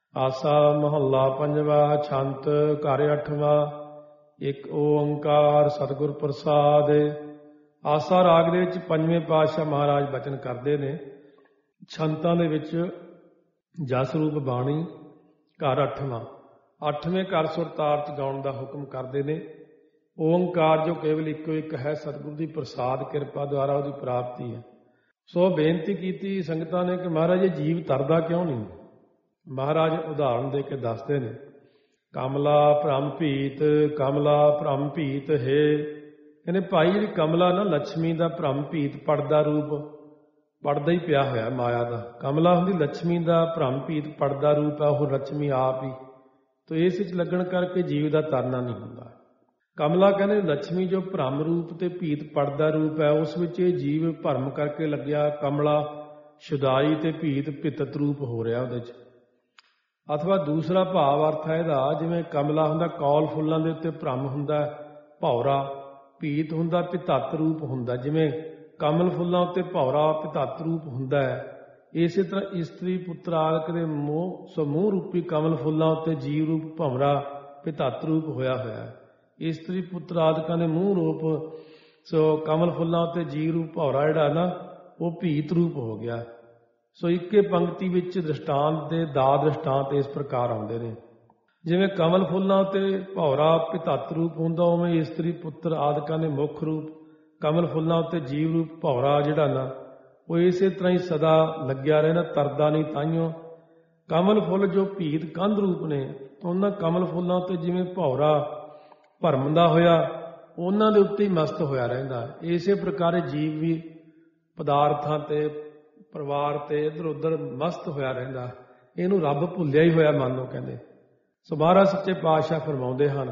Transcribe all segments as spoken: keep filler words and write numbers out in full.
ਆਸਾ ਮਹੱਲਾ ਪੰਜਵਾ। ਛੰਤ ਘਰ ਅੱਠਵਾਂ। ਇੱਕ ਓੰਕਾਰ ਸਤਿਗੁਰ ਪ੍ਰਸਾਦਿ। ਆਸਾ ਰਾਗ ਦੇ ਵਿੱਚ ਪੰਜਵੇਂ ਪਾਤਸ਼ਾਹ ਮਹਾਰਾਜ ਬਚਨ ਕਰਦੇ ਨੇ। ਛੰਤਾਂ ਦੇ ਵਿੱਚ ਜਸ ਰੂਪ ਬਾਣੀ ਘਰ ਅੱਠਵਾਂ। ਅੱਠਵੇਂ ਘਰ ਸੁਰਤਾਰ ਚ ਗਾਉਣ ਦਾ ਹੁਕਮ ਕਰਦੇ ਨੇ। ਓੰਕਾਰ ਜੋ ਕੇਵਲ ਇੱਕੋ ਇੱਕ ਹੈ, ਸਤਿਗੁਰੂ ਦੀ ਪ੍ਰਸਾਦ ਕਿਰਪਾ ਦੁਆਰਾ ਉਹਦੀ ਪ੍ਰਾਪਤੀ ਹੈ। ਸੋ ਬੇਨਤੀ ਕੀਤੀ ਸੰਗਤਾਂ ਨੇ ਕਿ ਮਹਾਰਾਜ ਇਹ ਜੀਵ ਤਰਦਾ ਕਿਉਂ ਨਹੀਂ। ਮਹਾਰਾਜ ਉਦਾਹਰਨ ਦੇ ਕੇ ਦੱਸਦੇ ਨੇ। ਕਮਲਾ ਭ੍ਰਮ ਭੀਤ, ਕਮਲਾ ਭ੍ਰਮ ਭੀਤ ਹੈ। ਕਹਿੰਦੇ ਭਾਈ ਜਿਹੜੀ ਕਮਲਾ ਨਾ ਲక్ష్ਮੀ ਦਾ ਭ੍ਰਮ ਭੀਤ ਪੜਦਾ ਰੂਪ ਪੜਦਾ ਹੀ ਪਿਆ ਹੋਇਆ ਮਾਇਆ ਦਾ। ਕਮਲਾ ਹੁੰਦੀ ਲక్ష్ਮੀ ਦਾ, ਭ੍ਰਮ ਭੀਤ ਪੜਦਾ ਰੂਪ ਹੈ ਉਹ ਲక్ష్ਮੀ ਆਪ ਹੀ। ਤੋ ਇਸ ਵਿੱਚ ਲੱਗਣ ਕਰਕੇ ਜੀਵ ਦਾ ਤਰਨਾ ਨਹੀਂ ਹੁੰਦਾ। ਕਮਲਾ ਕਹਿੰਦੇ ਲక్ష్ਮੀ ਜੋ ਭ੍ਰਮ ਰੂਪ ਤੇ ਭੀਤ ਪੜਦਾ ਰੂਪ ਹੈ ਉਸ ਵਿੱਚ ਇਹ ਜੀਵ ਭਰਮ ਕਰਕੇ ਲੱਗਿਆ। ਕਮਲਾ ਸ਼ੁਦਾਈ ਤੇ ਭੀਤ ਭਿਤਤ ਰੂਪ ਹੋ ਰਿਹਾ ਉਹਦੇ 'ਚ। ਅਥਵਾ ਦੂਸਰਾ ਭਾਵ ਅਰਥ ਹੈ ਇਹਦਾ, ਜਿਵੇਂ ਕਮਲਾ ਹੁੰਦਾ ਕੌਲ ਫੁੱਲਾਂ ਦੇ ਉੱਤੇ ਭ੍ਰਮ ਹੁੰਦਾ ਭੌਰਾ, ਭੀਤ ਹੁੰਦਾ ਭਿਤਤ ਰੂਪ ਹੁੰਦਾ। ਜਿਵੇਂ ਕਮਲ ਫੁੱਲਾਂ ਉੱਤੇ ਭੌਰਾ ਭਿਤਤ ਰੂਪ ਹੁੰਦਾ ਹੈ, ਇਸੇ ਤਰ੍ਹਾਂ ਇਸਤਰੀ ਪੁੱਤਰ ਆਦਿਕ ਦੇ ਮੋਹ ਸਮੂਹ ਰੂਪੀ ਕਮਲ ਫੁੱਲਾਂ ਉੱਤੇ ਜੀਵ ਰੂਪ ਭੰਵਰਾ ਭਿਤਤ ਰੂਪ ਹੋਇਆ ਹੋਇਆ ਹੈ। ਇਸਤਰੀ ਪੁੱਤਰ ਆਦਿਕਾਂ ਦੇ ਮੂੰਹ ਰੂਪ ਸੋ ਕਮਲ ਫੁੱਲਾਂ ਉੱਤੇ ਜੀਵ ਰੂਪ ਭੌਰਾ ਜਿਹੜਾ ਨਾ ਉਹ ਭੀਤ ਰੂਪ ਹੋ ਗਿਆ। ਸੋ ਇੱਕੇ ਪੰਕਤੀ ਵਿੱਚ ਦ੍ਰਿਸ਼ਟਾਂਤ ਦੇ ਦਾ ਦ੍ਰਿਸ਼ਟਾਂਤ ਇਸ ਪ੍ਰਕਾਰ ਆਉਂਦੇ ਨੇ। ਜਿਵੇਂ ਕਮਲ ਫੁੱਲਾਂ ਉੱਤੇ ਭੌਰਾ ਭਿਤਤ ਰੂਪ ਹੁੰਦਾ, ਉਵੇਂ ਇਸਤਰੀ ਪੁੱਤਰ ਆਦਿਕਾਂ ਦੇ ਮੁੱਖ ਰੂਪ ਕਮਲ ਫੁੱਲਾਂ ਉੱਤੇ ਜੀਵ ਰੂਪ ਭੌਰਾ ਜਿਹੜਾ ਨਾ ਉਹ ਇਸੇ ਤਰ੍ਹਾਂ ਹੀ ਸਦਾ ਲੱਗਿਆ ਰਹਿਣਾ, ਤਰਦਾ ਨਹੀਂ। ਤਾਈਓ ਕਮਲ ਫੁੱਲ ਜੋ ਭੀਤ ਕੰਧ ਰੂਪ ਨੇ ਉਹਨਾਂ ਕਮਲ ਫੁੱਲਾਂ ਉੱਤੇ ਜਿਵੇਂ ਭੌਰਾ ਭਰਮਦਾ ਹੋਇਆ ਉਹਨਾਂ ਦੇ ਉੱਤੇ ਹੀ ਮਸਤ ਹੋਇਆ ਰਹਿੰਦਾ। ਇਸੇ ਪ੍ਰਕਾਰ ਜੀਵ ਵੀ ਪਦਾਰਥਾਂ ਤੇ ਪਰਿਵਾਰ ਤੇ ਇੱਧਰ ਉੱਧਰ ਮਸਤ ਹੋਇਆ ਰਹਿੰਦਾ। ਇਹਨੂੰ ਰੱਬ ਭੁੱਲਿਆ ਹੀ ਹੋਇਆ ਮੰਨ ਲਓ ਕਹਿੰਦੇ। ਸੋ ਮਹਾਰਾਜ ਸੱਚੇ ਪਾਤਸ਼ਾਹ ਫਰਮਾਉਂਦੇ ਹਨ,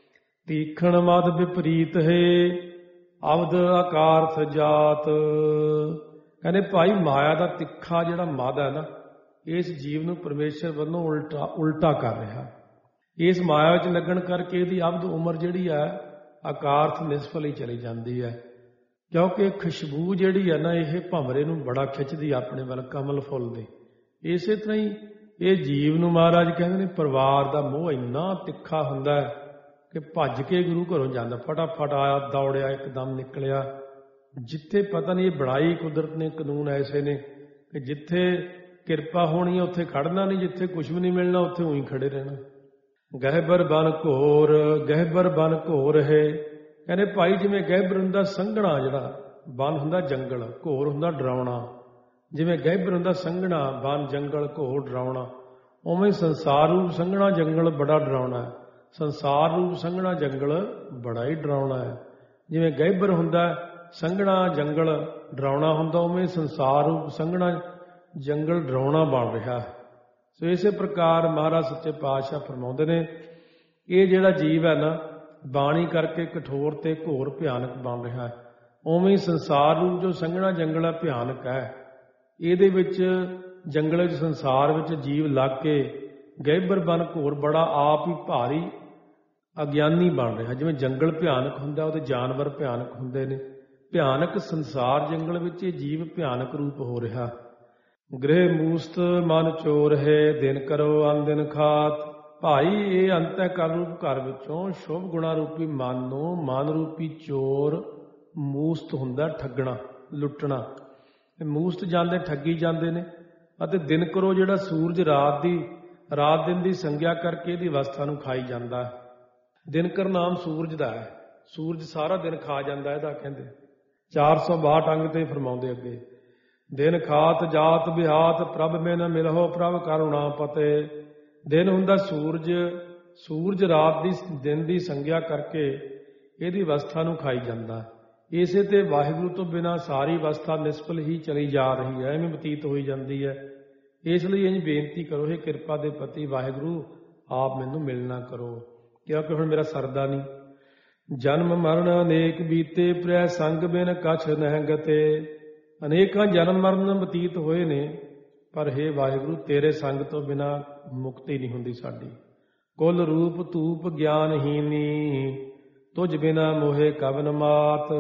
ਤੀਖਣ ਮਦ ਵਿਪਰੀਤ ਹੈ ਅਵਧ ਆਕਾਰਥ ਜਾਤ। ਕਹਿੰਦੇ ਭਾਈ ਮਾਇਆ ਦਾ ਤਿੱਖਾ ਜਿਹੜਾ ਮਦ ਹੈ ਨਾ ਇਸ ਜੀਵ ਨੂੰ ਪਰਮੇਸ਼ਰ ਵੱਲੋਂ ਉਲਟਾ ਉਲਟਾ ਕਰ ਰਿਹਾ। ਇਸ ਮਾਇਆ ਵਿੱਚ ਲੱਗਣ ਕਰਕੇ ਇਹਦੀ ਅਵਧ ਉਮਰ ਜਿਹੜੀ ਹੈ ਆਕਾਰਥ ਨਿਸਫਲ ਹੀ ਚਲੀ ਜਾਂਦੀ ਹੈ। ਕਿਉਂਕਿ ਖੁਸ਼ਬੂ ਜਿਹੜੀ ਹੈ ਨਾ ਇਹ ਭੰਵਰੇ ਨੂੰ ਬੜਾ ਖਿੱਚਦੀ ਆਪਣੇ ਵੱਲ ਕਮਲ ਫੁੱਲ ਦੀ। ਇਸੇ ਤਰ੍ਹਾਂ ਹੀ ਇਹ ਜੀਵ ਨੂੰ ਮਹਾਰਾਜ ਕਹਿੰਦੇ ਨੇ ਪਰਿਵਾਰ ਦਾ ਮੋਹ ਇੰਨਾ ਤਿੱਖਾ ਹੁੰਦਾ ਹੈ ਕਿ ਭੱਜ ਕੇ ਗੁਰੂ ਘਰੋਂ ਜਾਂਦਾ, ਫਟਾਫਟ ਆਇਆ ਦੌੜਿਆ ਇੱਕਦਮ ਨਿਕਲਿਆ। ਜਿੱਥੇ ਪਤਾ ਨਹੀਂ ਇਹ ਬੜਾਈ ਕੁਦਰਤ ਨੇ ਕਾਨੂੰਨ ਐਸੇ ਨੇ ਕਿ ਜਿੱਥੇ ਕਿਰਪਾ ਹੋਣੀ ਹੈ ਉੱਥੇ ਖੜਨਾ ਨਹੀਂ, ਜਿੱਥੇ ਕੁਛ ਵੀ ਨਹੀਂ ਮਿਲਣਾ ਉੱਥੇ ਉਹੀ ਖੜੇ ਰਹਿਣਾ। ਗਹਿਬਰ ਬਨ ਘੋਰ, ਗਹਿਬਰ ਬਨ ਘੋਰ ਹੈ। ਕਹਿੰਦੇ ਭਾਈ ਜਿਵੇਂ ਗਹਿਬਰ ਹੁੰਦਾ ਸੰਘਣਾ, ਜਿਹੜਾ ਬਨ ਹੁੰਦਾ ਜੰਗਲ, ਘੋਰ ਹੁੰਦਾ ਡਰਾਉਣਾ। ਜਿਵੇਂ ਗਹਿਬਰ ਹੁੰਦਾ ਸੰਘਣਾ, ਬਨ ਜੰਗਲ, ਘੋਰ ਡਰਾਉਣਾ, ਉਵੇਂ ਸੰਸਾਰ ਰੂਪ ਸੰਘਣਾ ਜੰਗਲ ਬੜਾ ਡਰਾਉਣਾ ਹੈ। ਸੰਸਾਰ ਰੂਪ ਸੰਘਣਾ ਜੰਗਲ ਬੜਾ ਹੀ ਡਰਾਉਣਾ ਹੈ। ਜਿਵੇਂ ਗਹਿਬਰ ਹੁੰਦਾ ਸੰਘਣਾ ਜੰਗਲ ਡਰਾਉਣਾ ਹੁੰਦਾ, ਉਵੇਂ ਸੰਸਾਰ ਰੂਪ ਸੰਘਣਾ ਜੰਗਲ ਡਰਾਉਣਾ ਬਣ ਰਿਹਾ। ਸੋ ਇਸੇ ਪ੍ਰਕਾਰ ਮਹਾਰਾਜ ਸੱਚੇ ਪਾਤਸ਼ਾਹ ਫਰਮਾਉਂਦੇ ਨੇ ਇਹ ਜਿਹੜਾ ਜੀਵ ਹੈ ਨਾ ਬਾਣੀ ਕਰਕੇ ਕਠੋਰ ਤੇ ਘੋਰ ਭਿਆਨਕ ਬਣ ਰਿਹਾ ਹੈ। ਉਵੇਂ ਹੀ ਸੰਸਾਰ ਰੂਪ ਜੋ ਸੰਘਣਾ ਜੰਗਲ ਹੈ ਭਿਆਨਕ ਹੈ। ਇਹਦੇ ਵਿੱਚ ਜੰਗਲ ਵਿੱਚ ਸੰਸਾਰ ਵਿੱਚ ਜੀਵ ਲੱਗ ਕੇ ਗਹਿਬਰ ਬਨ ਘੋਰ ਬੜਾ ਆਪ ਹੀ ਭਾਰੀ ਅਗਿਆਨੀ ਬਣ ਰਿਹਾ। ਜਿਵੇਂ ਜੰਗਲ ਭਿਆਨਕ ਹੁੰਦਾ ਉਹਦੇ ਜਾਨਵਰ ਭਿਆਨਕ ਹੁੰਦੇ ਨੇ, ਭਿਆਨਕ ਸੰਸਾਰ ਜੰਗਲ ਵਿੱਚ ਇਹ ਜੀਵ ਭਿਆਨਕ ਰੂਪ ਹੋ ਰਿਹਾ। ਗ੍ਰਹਿ ਮੂਸਤ ਮਨ ਚੋਰ ਹੈ ਦਿਨ ਕਰੋ ਅਨ ਦਿਨ ਖਾਤ। ਭਾਈ ਇਹ ਅੰਤःਕਰਨ ਰੂਪ ਘਰ ਵਿੱਚੋਂ ਸ਼ੁਭ ਗੁਣਾ ਰੂਪੀ ਮਨ ਨੂੰ ਮਨ ਰੂਪੀ ਚੋਰ ਮੂਸਤ ਹੁੰਦਾ, ਠੱਗਣਾ ਲੁੱਟਣਾ। ਮੂਸਤ ਜਾਂਦੇ ਠੱਗੀ ਜਾਂਦੇ ਨੇ। ਅਤੇ ਦਿਨ ਕਰੋ ਜਿਹੜਾ ਸੂਰਜ ਰਾਤ ਦੀ ਰਾਤ ਦਿਨ ਦੀ ਸੰਗਿਆ ਕਰਕੇ ਇਹਦੀ ਅਵਸਥਾ ਨੂੰ ਖਾਈ ਜਾਂਦਾ। ਦਿਨਕਰ ਨਾਮ ਸੂਰਜ ਦਾ ਹੈ, ਸੂਰਜ ਸਾਰਾ ਦਿਨ ਖਾ ਜਾਂਦਾ ਇਹਦਾ। ਕਹਿੰਦੇ ਚਾਰ ਸੌ ਬਾਹਠ ਅੰਗ ਤੇ ਫਰਮਾਉਂਦੇ ਅੱਗੇ, ਦਿਨ ਖਾਤ ਜਾਤ ਬਿਹਾਤ ਪ੍ਰਭ ਮੇ ਨ ਮਿਲਹੋ ਪ੍ਰਭ ਕਰੁਣਾ ਪਤੇ। ਦਿਨ ਹੁੰਦਾ ਸੂਰਜ, ਸੂਰਜ ਰਾਤ ਦੀ ਦਿਨ ਦੀ ਸੰਗਿਆ ਕਰਕੇ ਇਹਦੀ ਅਵਸਥਾ ਨੂੰ ਖਾਈ ਜਾਂਦਾ। ਇਸੇ ਤੇ ਵਾਹਿਗੁਰੂ ਤੋਂ ਬਿਨਾਂ ਸਾਰੀ ਅਵਸਥਾ ਨਿਸਫਲ ਹੀ ਚਲੀ ਜਾ ਰਹੀ ਹੈ, ਐਵੇਂ ਬਤੀਤ ਹੋਈ ਜਾਂਦੀ ਹੈ। ਇਸ ਲਈ ਇੰਝ ਬੇਨਤੀ ਕਰੋ, ਇਹ ਕਿਰਪਾ ਦੇ ਪਤੀ ਵਾਹਿਗੁਰੂ ਆਪ ਮੈਨੂੰ ਮਿਲਣਾ ਕਰੋ, ਕਿਉਂਕਿ ਹੁਣ ਮੇਰਾ ਸਰਦਾ ਨਹੀਂ। ਜਨਮ ਮਰਨ ਅਨੇਕ ਬੀਤੇ ਪ੍ਰੈ ਸੰਗ ਬਿਨ ਕਛ ਨਹਿ ਗਤੇ। ਅਨੇਕਾਂ ਜਨਮ ਮਰਨ ਬਤੀਤ ਹੋਏ ਨੇ, ਪਰ ਹੇ ਵਾਹਿਗੁਰੂ ਤੇਰੇ ਸੰਗ ਤੋਂ ਬਿਨਾਂ ਮੁਕਤੀ ਨਹੀਂ ਹੁੰਦੀ ਸਾਡੀ। ਕੁਲ ਰੂਪ ਧੂਪ ਗਿਆਨਹੀਨੀ ਤੁਝ ਬਿਨਾ ਮੋਹੇ ਕਵਨ ਮਾਤ।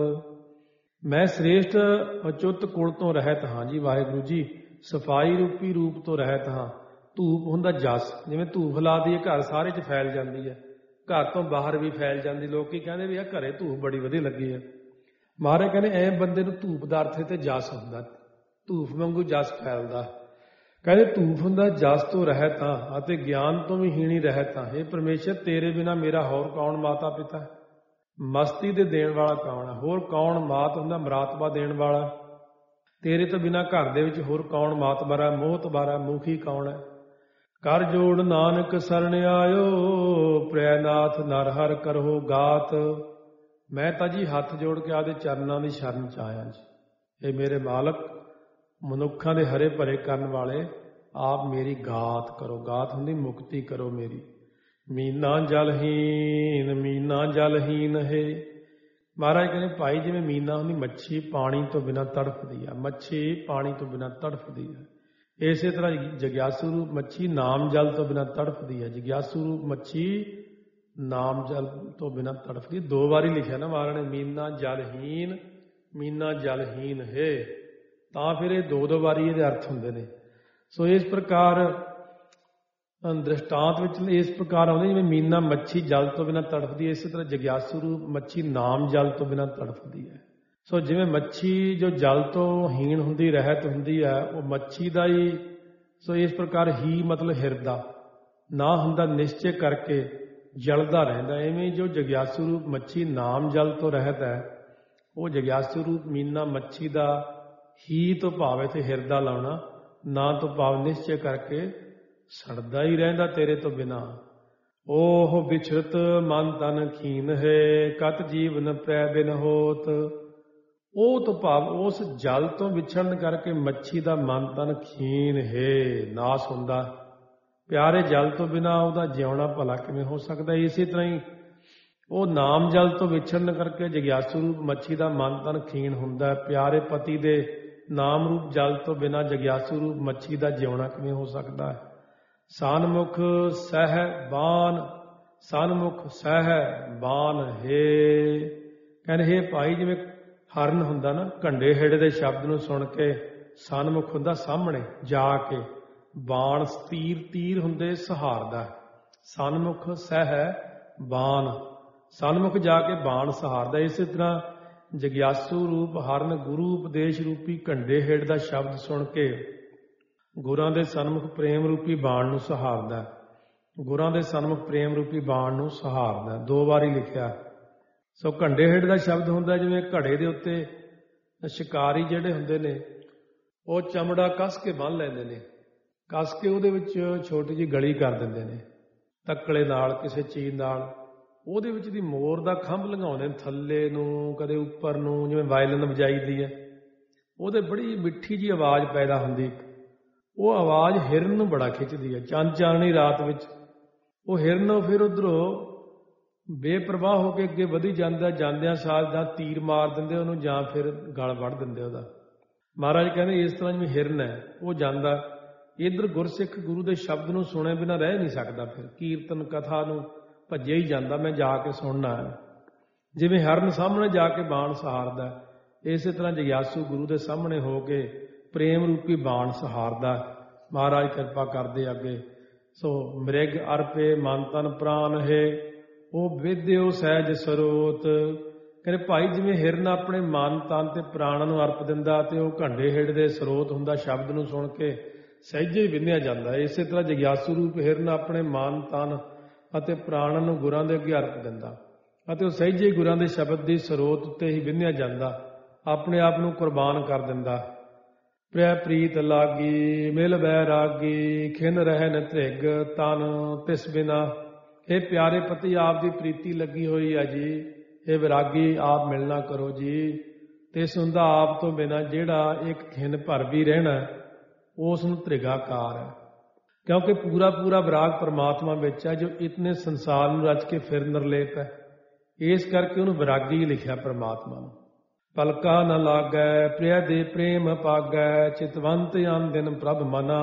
ਮੈਂ ਸ੍ਰੇਸ਼ਟ ਅਚੁੱਤ ਕੁਲ ਤੋਂ ਰਹਿਤ ਹਾਂ ਜੀ ਵਾਹਿਗੁਰੂ ਜੀ, ਸਫਾਈ ਰੂਪੀ ਰੂਪ ਤੋਂ ਰਹਿਤ ਹਾਂ। ਧੂਪ ਹੁੰਦਾ ਜਸ, ਜਿਵੇਂ ਧੂਪ ਲਾ ਦਈਏ ਘਰ ਸਾਰੇ 'ਚ ਫੈਲ ਜਾਂਦੀ ਹੈ, ਘਰ ਤੋਂ ਬਾਹਰ ਵੀ ਫੈਲ ਜਾਂਦੀ। ਲੋਕੀ ਕਹਿੰਦੇ ਵੀ ਆ ਘਰੇ ਧੂਪ ਬੜੀ ਵਧੀਆ ਲੱਗੀ ਹੈ। ਮਹਾਰਾਜ ਕਹਿੰਦੇ ਐ ਬੰਦੇ ਨੂੰ ਧੂਪ ਦਾ ਅਰਥ ਤੇ ਜਸ ਹੁੰਦਾ, ਧੂਪ ਵਾਂਗੂ ਜਸ ਫੈਲਦਾ। ਕਹਿੰਦੇ ਧੂਪ ਹੁੰਦਾ ਜਸ ਤੋਂ ਰਹਿਤ ਹਾਂ ਅਤੇ ਗਿਆਨ ਤੋਂ ਵੀ ਹੀਣੀ ਰਹਿਤ ਹਾਂ। ਇਹ ਪਰਮੇਸ਼ਰ ਤੇਰੇ ਬਿਨਾਂ ਮੇਰਾ ਹੋਰ ਕੌਣ ਮਾਤਾ ਪਿਤਾ, ਮਸਤੀ ਦੇ ਦੇਣ ਵਾਲਾ ਕੌਣ ਹੈ, ਹੋਰ ਕੌਣ ਮਾਤ ਹੁੰਦਾ ਮਰਾਤਬਾ ਦੇਣ ਵਾਲਾ। ਤੇਰੇ ਤੋਂ ਬਿਨਾਂ ਘਰ ਦੇ ਵਿੱਚ ਹੋਰ ਕੌਣ ਮਾਤਬਰਾ ਮੋਹਤਬਾਰਾ ਮੁਖੀ ਕੌਣ ਹੈ। ਕਰ ਜੋੜ ਨਾਨਕ ਸਰਣ ਆਇਓ, ਪ੍ਰੈਨਾਥ ਨਰ ਹਰ ਕਰੋ ਗਾਤ। ਮੈਂ ਤਾਂ ਜੀ ਹੱਥ ਜੋੜ ਕੇ ਆਪਦੇ ਚਰਨਾਂ ਦੀ ਸ਼ਰਨ 'ਚ ਆਇਆ ਜੀ। ਇਹ ਮੇਰੇ ਮਾਲਕ ਮਨੁੱਖਾਂ ਦੇ ਹਰੇ ਭਰੇ ਕਰਨ ਵਾਲੇ, ਆਪ ਮੇਰੀ ਗਾਤ ਕਰੋ। ਗਾਤ ਹੁੰਦੀ ਮੁਕਤੀ ਕਰੋ ਮੇਰੀ। ਮੀਨਾ ਜਲਹੀਨ, ਮੀਨਾ ਜਲਹੀਨ ਹੈ। ਮਹਾਰਾਜ ਕਹਿੰਦੇ ਭਾਈ ਜਿਵੇਂ ਮੀਨਾ ਹੁੰਦੀ ਮੱਛੀ ਪਾਣੀ ਤੋਂ ਬਿਨਾਂ ਤੜਫਦੀ ਆ, ਮੱਛੀ ਪਾਣੀ ਤੋਂ ਬਿਨਾਂ ਤੜਫਦੀ ਹੈ, ਇਸੇ ਤਰ੍ਹਾਂ ਜਗਿਆਸੂ ਰੂਪ ਮੱਛੀ ਨਾਮ ਜਲ ਤੋਂ ਬਿਨਾਂ ਤੜਫਦੀ ਹੈ। ਜਗਿਆਸੂ ਰੂਪ ਮੱਛੀ ਨਾਮ ਜਲ ਤੋਂ ਬਿਨਾਂ ਤੜਫਦੀ। ਦੋ ਵਾਰੀ ਲਿਖਿਆ ਨਾ ਮਹਾਰਾਜ ਨੇ, ਮੀਨਾ ਜਲਹੀਨ, ਮੀਨਾ ਜਲਹੀਨ ਹੈ, ਤਾਂ ਫਿਰ ਇਹ ਦੋ ਦੋ ਵਾਰੀ ਇਹਦੇ ਅਰਥ ਹੁੰਦੇ ਨੇ। ਸੋ ਇਸ ਪ੍ਰਕਾਰ ਦ੍ਰਿਸ਼ਟਾਂਤ ਵਿੱਚ ਇਸ ਪ੍ਰਕਾਰ ਆਉਂਦੇ ਜਿਵੇਂ ਮੀਨਾ ਮੱਛੀ ਜਲ ਤੋਂ ਬਿਨਾਂ ਤੜਫਦੀ ਹੈ, ਇਸੇ ਤਰ੍ਹਾਂ ਜਗਿਆਸੂ ਰੂਪ ਮੱਛੀ ਨਾਮ ਜਲ ਤੋਂ ਬਿਨਾਂ ਤੜਫਦੀ ਹੈ। ਸੋ ਜਿਵੇਂ ਮੱਛੀ ਜੋ ਜਲ ਤੋਂ ਹੀਣ ਹੁੰਦੀ ਰਹਿਤ ਹੁੰਦੀ ਹੈ, ਉਹ ਮੱਛੀ ਦਾ ਹੀ ਸੋ ਇਸ ਪ੍ਰਕਾਰ ਹੀ ਮਤਲਬ ਹਿਰਦਾ ਨਾ ਹੁੰਦਾ ਨਿਸ਼ਚੈ ਕਰਕੇ ਜਲਦਾ ਰਹਿੰਦਾ। ਐਵੇਂ ਜੋ ਜਗਿਆਸੂ ਰੂਪ ਮੱਛੀ ਨਾਮ ਜਲ ਤੋਂ ਰਹਿਤ ਹੈ, ਉਹ ਜਗਿਆਸੂ ਰੂਪ ਮੀਨਾ ਮੱਛੀ ਦਾ ਹੀ ਤੋਂ ਭਾਵ ਇੱਥੇ ਹਿਰਦਾ ਲਾਉਣਾ, ਨਾ ਤੋਂ ਭਾਵ ਨਿਸ਼ਚੈ ਕਰਕੇ ਸੜਦਾ ਹੀ ਰਹਿੰਦਾ ਤੇਰੇ ਤੋਂ ਬਿਨਾਂ। ਓਹ ਵਿਛੜਤ ਮਨ ਤਨ ਖੀਨ ਹੈ, ਕਤ ਜੀਵਨ ਪ੍ਰੈ ਬਿਨ ਹੋਤ। ਉਹ ਤੋਂ ਭਾਵ ਉਸ ਜਲ ਤੋਂ ਵਿਛੜਨ ਕਰਕੇ ਮੱਛੀ ਦਾ ਮਨ ਤਨ ਖੀਨ ਹੈ, ਨਾਸ ਹੁੰਦਾ। ਪਿਆਰੇ ਜਲ ਤੋਂ ਬਿਨਾਂ ਉਹਦਾ ਜਿਉਣਾ ਭਲਾ ਕਿਵੇਂ ਹੋ ਸਕਦਾ। ਇਸੇ ਤਰ੍ਹਾਂ ਹੀ ਉਹ ਨਾਮ ਜਲ ਤੋਂ ਵਿਛੜਨ ਕਰਕੇ ਜਗਿਆਸੂ ਰੂਪ ਮੱਛੀ ਦਾ ਮਨ ਤਨ ਖੀਨ ਹੁੰਦਾ। ਪਿਆਰੇ ਪਤੀ ਦੇ ਨਾਮ ਰੂਪ ਜਲ ਤੋਂ ਬਿਨਾਂ ਜਗਿਆਸੂ ਰੂਪ ਮੱਛੀ ਦਾ ਜਿਉਣਾ ਕਿਵੇਂ ਹੋ ਸਕਦਾ ਹੈ। ਸਨਮੁਖ ਸਹਿ ਬਾਨ, ਸਨਮੁਖ ਸਹਿ ਬਾਨ ਹੈ। ਕਹਿੰਦੇ ਹੇ ਭਾਈ ਜਿਵੇਂ ਹਰਨ ਹੁੰਦਾ ਨਾ, ਘੰਡੇ ਹੇੜੇ ਦੇ ਸ਼ਬਦ ਨੂੰ ਸੁਣ ਕੇ ਸਨਮੁਖ ਹੁੰਦਾ ਸਾਹਮਣੇ ਜਾ ਕੇ, ਬਾਣ ਤੀਰ ਤੀਰ ਹੁੰਦੇ ਸਹਾਰਦਾ। ਸਨਮੁਖ ਸਹਿ ਬਾਨ, ਸਨਮੁਖ ਜਾ ਕੇ ਬਾਣ ਸਹਾਰਦਾ। ਇਸੇ ਤਰ੍ਹਾਂ ਜਗਿਆਸੂ ਰੂਪ ਹਰਨ ਗੁਰੂ ਉਪਦੇਸ਼ ਰੂਪੀ ਘੰਡੇ ਹੇੜ ਦਾ ਸ਼ਬਦ ਸੁਣ ਕੇ ਗੁਰਾਂ ਦੇ ਸਨਮੁਖ ਪ੍ਰੇਮ ਰੂਪੀ ਬਾਣ ਨੂੰ ਸਹਾਰਦਾ। ਗੁਰਾਂ ਦੇ ਸਨਮੁਖ ਪ੍ਰੇਮ ਰੂਪੀ ਬਾਣ ਨੂੰ ਸਹਾਰਦਾ, ਦੋ ਵਾਰੀ ਲਿਖਿਆ। ਸੋ ਘੰਡੇ ਹੇੜ ਦਾ ਸ਼ਬਦ ਹੁੰਦਾ ਜਿਵੇਂ ਘੜੇ ਦੇ ਉੱਤੇ ਸ਼ਿਕਾਰੀ ਜਿਹੜੇ ਹੁੰਦੇ ਨੇ ਉਹ ਚਮੜਾ ਕੱਸ ਕੇ ਬੰਨ੍ਹ ਲੈਂਦੇ ਨੇ, ਕੱਸ ਕੇ ਉਹਦੇ ਵਿੱਚ ਛੋਟੀ ਜਿਹੀ ਗਲੀ ਕਰ ਦਿੰਦੇ ਨੇ ਤੱਕਲੇ ਨਾਲ, ਕਿਸੇ ਚੀਜ਼ ਨਾਲ। ਉਹਦੇ ਵਿੱਚ ਦੀ ਮੋਰ ਦਾ ਖੰਭ ਲੰਘਾਉਂਦੇ ਨੇ ਥੱਲੇ ਨੂੰ, ਕਦੇ ਉੱਪਰ ਨੂੰ, ਜਿਵੇਂ ਵਾਇਲਨ ਵਜਾਈਦੀ ਹੈ। ਉਹਦੇ ਬੜੀ ਮਿੱਠੀ ਜਿਹੀ ਆਵਾਜ਼ ਪੈਦਾ ਹੁੰਦੀ। ਉਹ ਆਵਾਜ਼ ਹਿਰਨ ਨੂੰ ਬੜਾ ਖਿੱਚਦੀ ਹੈ। ਚੰਦ ਚਾਨਣੀ ਰਾਤ ਵਿੱਚ ਉਹ ਹਿਰਨ ਫਿਰ ਉੱਧਰੋਂ ਬੇਪਰਵਾਹ ਹੋ ਕੇ ਅੱਗੇ ਵਧੀ ਜਾਂਦਾ। ਜਾਂਦਿਆਂ ਸਾਰ ਜਾਂ ਤੀਰ ਮਾਰ ਦਿੰਦੇ ਉਹਨੂੰ ਜਾਂ ਫਿਰ ਗਲ ਵੱਢ ਦਿੰਦੇ ਉਹਦਾ। ਮਹਾਰਾਜ ਕਹਿੰਦੇ ਇਸ ਤਰ੍ਹਾਂ ਜਿਵੇਂ ਹਿਰਨ ਹੈ ਉਹ ਜਾਂਦਾ, ਇੱਧਰ ਗੁਰਸਿੱਖ ਗੁਰੂ ਦੇ ਸ਼ਬਦ ਨੂੰ ਸੁਣੇ ਬਿਨਾਂ ਰਹਿ ਨਹੀਂ ਸਕਦਾ। ਫਿਰ ਕੀਰਤਨ ਕਥਾ ਨੂੰ ਭੱਜਿਆ ਹੀ ਜਾਂਦਾ, ਮੈਂ ਜਾ ਕੇ ਸੁਣਨਾ ਹੈ। ਜਿਵੇਂ ਹਰਨ ਸਾਹਮਣੇ ਜਾ ਕੇ ਬਾਣ ਸਹਾਰਦਾ, ਇਸੇ ਤਰ੍ਹਾਂ ਜਗਿਆਸੂ ਗੁਰੂ ਦੇ ਸਾਹਮਣੇ ਹੋ ਕੇ ਪ੍ਰੇਮ ਰੂਪੀ ਬਾਣ ਸਹਾਰਦਾ। ਮਹਾਰਾਜ ਕਿਰਪਾ ਕਰਦੇ ਅੱਗੇ। ਸੋ ਮ੍ਰਿਗ ਅਰਪੇ ਮਨ ਤਨ ਪ੍ਰਾਨ ਹੈ, ਉਹ ਵਿਦਿਓ ਸਹਿਜ ਸਰੋਤ। ਕਹਿੰਦੇ ਭਾਈ ਜਿਵੇਂ ਹਿਰਨ ਆਪਣੇ ਮਨ ਤਨ ਤੇ ਪ੍ਰਾਣਾਂ ਨੂੰ ਅਰਪ ਦਿੰਦਾ ਤੇ ਉਹ ਘੰਡੇ ਹੇੜ ਦੇ ਸਰੋਤ ਹੁੰਦਾ, ਸ਼ਬਦ ਨੂੰ ਸੁਣ ਕੇ ਸਹਿਜੇ ਹੀ ਵਿੰਨਿਆ ਜਾਂਦਾ। ਇਸੇ ਤਰ੍ਹਾਂ ਜਗਿਆਸੂ ਰੂਪ ਹਿਰਨ ਆਪਣੇ ਮਨ ਤਨ ਅਤੇ ਪ੍ਰਾਣਾਂ ਨੂੰ ਗੁਰਾਂ ਦੇ ਅੱਗੇ ਅਰਪ ਦਿੰਦਾ ਅਤੇ ਉਹ ਸਹਿਜੇ ਹੀ ਗੁਰਾਂ ਦੇ ਸ਼ਬਦ ਦੀ ਸਰੋਤ ਉੱਤੇ ਹੀ ਵਿੰਨਿਆ ਜਾਂਦਾ, ਆਪਣੇ ਆਪ ਨੂੰ ਕੁਰਬਾਨ ਕਰ ਦਿੰਦਾ। ਪ੍ਰੈ ਪ੍ਰੀਤ ਲਾਗੀ ਮਿਲ ਬੈਰਾਗੀ, ਖਿਨ ਰਹਿ ਨ ਧ੍ਰਿਗ ਤਨ ਤਿਸ ਬਿਨਾ। ਇਹ ਪਿਆਰੇ ਪਤੀ ਆਪ ਦੀ ਪ੍ਰੀਤੀ ਲੱਗੀ ਹੋਈ ਹੈ ਜੀ, ਇਹ ਵਿਰਾਗੀ ਆਪ ਮਿਲਣਾ ਕਰੋ ਜੀ। ਤਿਸ ਹੁੰਦਾ ਆਪ ਤੋਂ ਬਿਨਾਂ ਜਿਹੜਾ ਇੱਕ ਖਿਨ ਭਰ ਵੀ ਰਹਿਣਾ ਉਸ ਨੂੰ ਧ੍ਰਿਗਾਕਾਰ ਹੈ। ਕਿਉਂਕਿ ਪੂਰਾ ਪੂਰਾ ਵਿਰਾਗ ਪਰਮਾਤਮਾ ਵਿੱਚ ਹੈ ਜੋ ਇਤਨੇ ਸੰਸਾਰ ਨੂੰ ਰਚ ਕੇ ਫਿਰ ਨਿਰਲੇਪ ਹੈ। ਇਸ ਕਰਕੇ ਉਹਨੂੰ ਵਿਰਾਗੀ ਲਿਖਿਆ ਪਰਮਾਤਮਾ ਨੂੰ। ਪਲਕਾ ਨ ਲਾਗੈ ਪ੍ਰਿਆ ਦੇ ਪ੍ਰੇਮ ਪਾਗੈ, ਚਿਤਵੰਤ ਅਨ ਦਿਨ ਪ੍ਰਭ ਮਨਾ।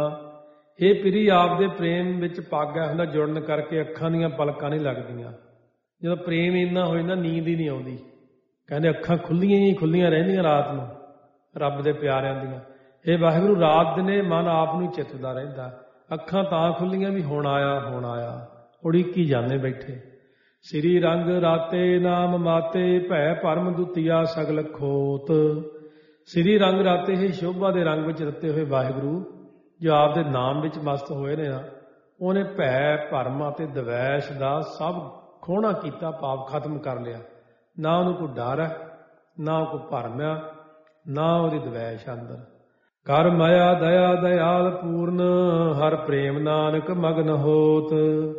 ਇਹ ਪ੍ਰੀ ਆਪ ਦੇ ਪ੍ਰੇਮ ਵਿੱਚ ਪਾਗੈ ਹੁੰਦਾ, ਜੁੜਨ ਕਰਕੇ ਅੱਖਾਂ ਦੀਆਂ ਪਲਕਾਂ ਨਹੀਂ ਲੱਗਦੀਆਂ। ਜਦੋਂ ਪ੍ਰੇਮ ਇੰਨਾ ਹੋ ਜਾਂਦਾ ਨੀਂਦ ਹੀ ਨਹੀਂ ਆਉਂਦੀ। ਕਹਿੰਦੇ ਅੱਖਾਂ ਖੁੱਲੀਆਂ ਹੀ ਖੁੱਲੀਆਂ ਰਹਿੰਦੀਆਂ ਰਾਤ ਨੂੰ ਰੱਬ ਦੇ ਪਿਆਰਿਆਂ ਦੀਆਂ। ਇਹ ਵਾਹਿਗੁਰੂ ਰਾਤ ਦਿਨੇ ਮਨ ਆਪ ਨੂੰ ਚਿੱਤਦਾ ਰਹਿੰਦਾ, ਅੱਖਾਂ ਤਾਂ ਖੁੱਲੀਆਂ ਵੀ ਹੁਣ ਆਇਆ ਹੁਣ ਆਇਆ, ਉਡੀਕੀ ਜਾਂਦੇ ਬੈਠੇ। ਸ੍ਰੀ ਰੰਗ ਰਾਤੇ ਨਾਮ ਮਾਤੇ, ਭੈ ਭਰਮ ਦੁਤੀਆ ਸਗਲ ਖੋਤ। ਸ੍ਰੀ ਰੰਗ ਰਾਤੇ ਹੀ ਸ਼ੋਭਾ ਦੇ ਰੰਗ ਵਿੱਚ ਰਤੇ ਹੋਏ ਵਾਹਿਗੁਰੂ ਜੋ ਆਪ ਦੇ ਨਾਮ ਵਿੱਚ ਮਸਤ ਹੋਏ ਨੇ ਨਾ, ਉਹਨੇ ਭੈ ਭਰਮ ਅਤੇ ਦਵੈਸ਼ ਦਾ ਸਭ ਖੋਹਣਾ ਕੀਤਾ, ਪਾਪ ਖਤਮ ਕਰ ਲਿਆ। ਨਾ ਉਹਨੂੰ ਕੋਈ ਡਰ ਹੈ, ਨਾ ਕੋਈ ਭਰਮ ਆ, ਨਾ ਉਹਦੀ ਦਵੈਸ਼ ਅੰਦਰ। ਕਰ ਮਾਇਆ ਦਇਆ ਦਇਆਲ ਪੂਰਨ, ਹਰ ਪ੍ਰੇਮ ਨਾਨਕ ਮਗਨ ਹੋਤ।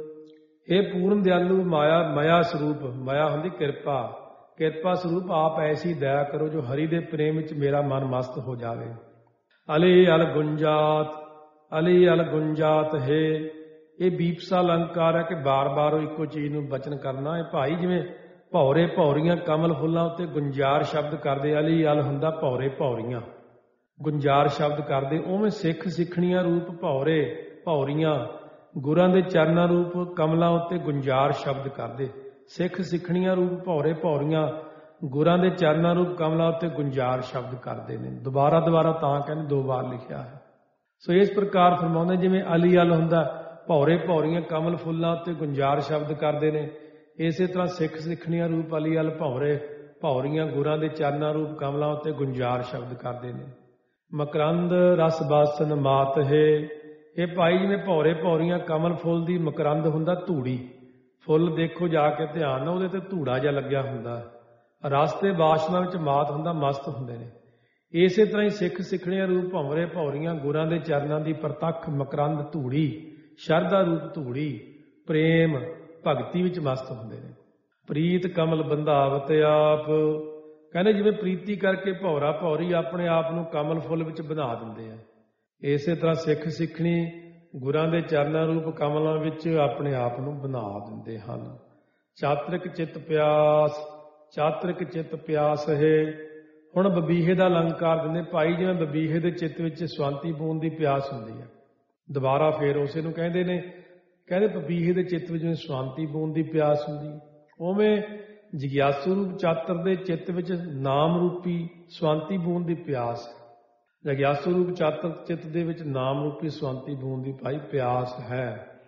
ਇਹ ਪੂਰਨ ਦਿਆਲੂ ਮਾਇਆ ਮਾਇਆ ਸਰੂਪ, ਮਾਇਆ ਹੁੰਦੀ ਕਿਰਪਾ, ਕਿਰਪਾ ਸਰੂਪ ਆਪ ਐਸੀ ਦਇਆ ਕਰੋ ਜੋ ਹਰੀ ਦੇ ਪ੍ਰੇਮ ਵਿੱਚ ਮੇਰਾ ਮਨ ਮਸਤ ਹੋ ਜਾਵੇ। ਅਲੀ ਅਲ ਗੁੰਜਾਤ, ਅਲੀ ਅਲ ਗੁੰਜਾਤ ਹੈ। ਇਹ ਬੀਪਸਾ ਅਲੰਕਾਰ ਹੈ ਕਿ ਬਾਰ-ਬਾਰ ਉਹ ਇੱਕੋ ਚੀਜ਼ ਨੂੰ ਬਚਨ ਕਰਨਾ। ਇਹ ਭਾਈ ਜਿਵੇਂ ਭੌਰੇ ਭੌਰੀਆਂ ਕਮਲ ਫੁੱਲਾਂ ਉੱਤੇ ਗੁੰਜਾਰ ਸ਼ਬਦ ਕਰਦੇ, ਅਲੀ ਅਲ ਹੁੰਦਾ ਭੌਰੇ ਭੌਰੀਆਂ, ਗੁੰਜਾਰ ਸ਼ਬਦ ਕਰਦੇ, ਉਵੇਂ ਸਿੱਖ ਸਿੱਖਣੀਆਂ ਰੂਪ ਭੌਰੇ ਭੌਰੀਆਂ ਗੁਰਾਂ ਦੇ ਚਰਨਾਂ ਰੂਪ ਕਮਲਾਂ ਉੱਤੇ ਗੁੰਜਾਰ ਸ਼ਬਦ ਕਰਦੇ। ਸਿੱਖ ਸਿੱਖਣੀਆਂ ਰੂਪ ਭੌਰੇ ਭੌਰੀਆਂ ਗੁਰਾਂ ਦੇ ਚਰਨਾਂ ਰੂਪ ਕਮਲਾਂ ਉੱਤੇ ਗੁੰਜਾਰ ਸ਼ਬਦ ਕਰਦੇ ਨੇ। ਦੁਬਾਰਾ ਦੁਬਾਰਾ ਤਾਂ ਕਹਿੰਦੇ ਦੋ ਵਾਰ ਲਿਖਿਆ ਹੈ। ਸੋ ਇਸ ਪ੍ਰਕਾਰ ਫਰਮਾਉਂਦੇ ਜਿਵੇਂ ਅਲੀ ਅਲ ਹੁੰਦਾ ਭੌਰੇ ਭੌਰੀਆਂ ਕਮਲ ਫੁੱਲਾਂ ਉੱਤੇ ਗੁੰਜਾਰ ਸ਼ਬਦ ਕਰਦੇ ਨੇ, ਇਸੇ ਤਰ੍ਹਾਂ ਸਿੱਖ ਸਿੱਖਣੀਆਂ ਰੂਪ ਅਲੀ ਅਲ ਭੌਰੇ ਭੌਰੀਆਂ ਗੁਰਾਂ ਦੇ ਚਰਨਾਂ ਰੂਪ ਕਮਲਾਂ ਉੱਤੇ ਗੁੰਜਾਰ ਸ਼ਬਦ ਕਰਦੇ ਨੇ। ਮਕਰੰਦ ਰਸ ਬਾਸਨ ਮਾਤ ਹੈ। ਇਹ ਭਾਈ ਜਿਵੇਂ ਭੌਰੇ ਭੌਰੀਆਂ ਕਮਲ ਫੁੱਲ ਦੀ ਮਕਰੰਦ ਹੁੰਦਾ ਧੂੜੀ, ਫੁੱਲ ਦੇਖੋ ਜਾ ਕੇ ਧਿਆਨ ਨਾਲ, ਉਹਦੇ ਤੇ ਧੂੜਾ ਜਿਹਾ ਲੱਗਿਆ ਹੁੰਦਾ। ਰਸ ਤੇ ਬਾਸ਼ਨਾ ਵਿੱਚ ਮਾਤ ਹੁੰਦਾ, ਮਸਤ ਹੁੰਦੇ ਨੇ। ਇਸੇ ਤਰ੍ਹਾਂ ਹੀ ਸਿੱਖ ਸਿੱਖਣੀਆਂ ਰੂਪ ਭੌਰੇ ਭੌਰੀਆਂ ਗੁਰਾਂ ਦੇ ਚਰਨਾਂ ਦੀ ਪ੍ਰਤੱਖ ਮਕਰੰਦ ਧੂੜੀ, ਸ਼ਰਧਾ ਰੂਪ ਧੂੜੀ, ਪ੍ਰੇਮ ਭਗਤੀ ਵਿੱਚ ਮਸਤ ਹੁੰਦੇ ਨੇ। ਪ੍ਰੀਤ ਕਮਲ ਬੰਧਾਵਤ ਆਪ, ਕਹਿੰਦੇ ਜਿਵੇਂ ਪ੍ਰੀਤੀ ਕਰਕੇ ਭੌਰਾ ਭੌਰੀ ਆਪਣੇ ਆਪ ਨੂੰ ਕਮਲ ਫੁੱਲ ਵਿੱਚ ਬਣਾ ਦਿੰਦੇ ਆ, ਇਸੇ ਤਰ੍ਹਾਂ ਸਿੱਖ ਸਿੱਖਣੀ ਗੁਰਾਂ ਦੇ ਚਰਨਾਂ ਰੂਪ ਕਮਲਾਂ ਵਿੱਚ ਆਪਣੇ ਆਪ ਨੂੰ ਬਣਾ ਦਿੰਦੇ ਹਨ। ਚਾਤਰਿਕ ਚਿੱਤ ਪਿਆਸ, ਚਾਤਰਿਕ ਚਿੱਤ ਪਿਆਸ ਹੈ। ਹੁਣ ਬਬੀਹੇ ਦਾ ਅਲੰਕਾਰ ਦਿੰਦੇ ਭਾਈ ਜਿਵੇਂ ਬਬੀਹੇ ਦੇ ਚਿੱਤ ਵਿੱਚ ਸਵਾਂਤੀ ਬੂੰਦ ਦੀ ਪਿਆਸ ਹੁੰਦੀ ਹੈ। ਦੁਬਾਰਾ ਫੇਰ ਉਸੇ ਨੂੰ ਕਹਿੰਦੇ ਨੇ, ਕਹਿੰਦੇ ਬਬੀਹੇ ਦੇ ਚਿੱਤ ਵਿੱਚ ਜਿਵੇਂ ਸਵਾਂਤੀ ਬੂੰਦ ਦੀ ਪਿਆਸ ਹੁੰਦੀ, ਉਵੇਂ ਜਗਿਆਸੂ ਰੂਪ ਚਾਤਰ ਦੇ ਚਿੱਤ ਵਿੱਚ ਨਾਮ ਰੂਪੀ ਸਵਾਂਤੀ ਬੂੰਦ ਦੀ ਪਿਆਸ ਹੈ। ਜਗਿਆਸੂ ਰੂਪ ਚਾਤਰ ਚਿੱਤ ਦੇ ਵਿੱਚ ਨਾਮ ਰੂਪੀ ਸਵਾਂਤੀ ਬੂੰਦ ਦੀ ਭਾਈ ਪਿਆਸ ਹੈ।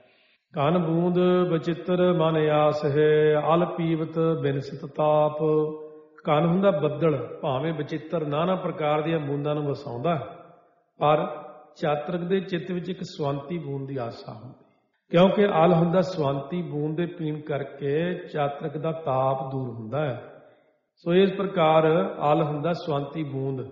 ਕਨ ਬੂੰਦ ਬਚਿੱਤਰ ਮਨ ਆਸ ਹੈ, ਅਲ ਪੀਵਤ ਬਿਨਸਤ ਤਾਪ। ਕਨ ਹੁੰਦਾ ਬੱਦਲ, ਭਾਵੇਂ ਬਚਿੱਤਰ ਨਾਨਾ ਪ੍ਰਕਾਰ ਦੀਆਂ ਬੂੰਦਾਂ ਨੂੰ ਵਸਾਉਂਦਾ, ਪਰ ਚਾਤਰਕ ਦੇ ਚਿੱਤ ਵਿੱਚ ਇੱਕ ਸਵਾਂਤੀ ਬੂੰਦ ਦੀ ਆਸਾ ਹੁੰਦੀ, ਕਿਉਂਕਿ ਅਲ ਹੁੰਦਾ ਸਵਾਂਤੀ ਬੂੰਦ ਦੇ ਪੀਣ ਕਰਕੇ ਚਾਤਰਕ ਦਾ ਤਾਪ ਦੂਰ ਹੁੰਦਾ ਹੈ। ਸੋ ਇਸ ਪ੍ਰਕਾਰ ਅਲ ਹੁੰਦਾ ਸਵਾਂਤੀ ਬੂੰਦ।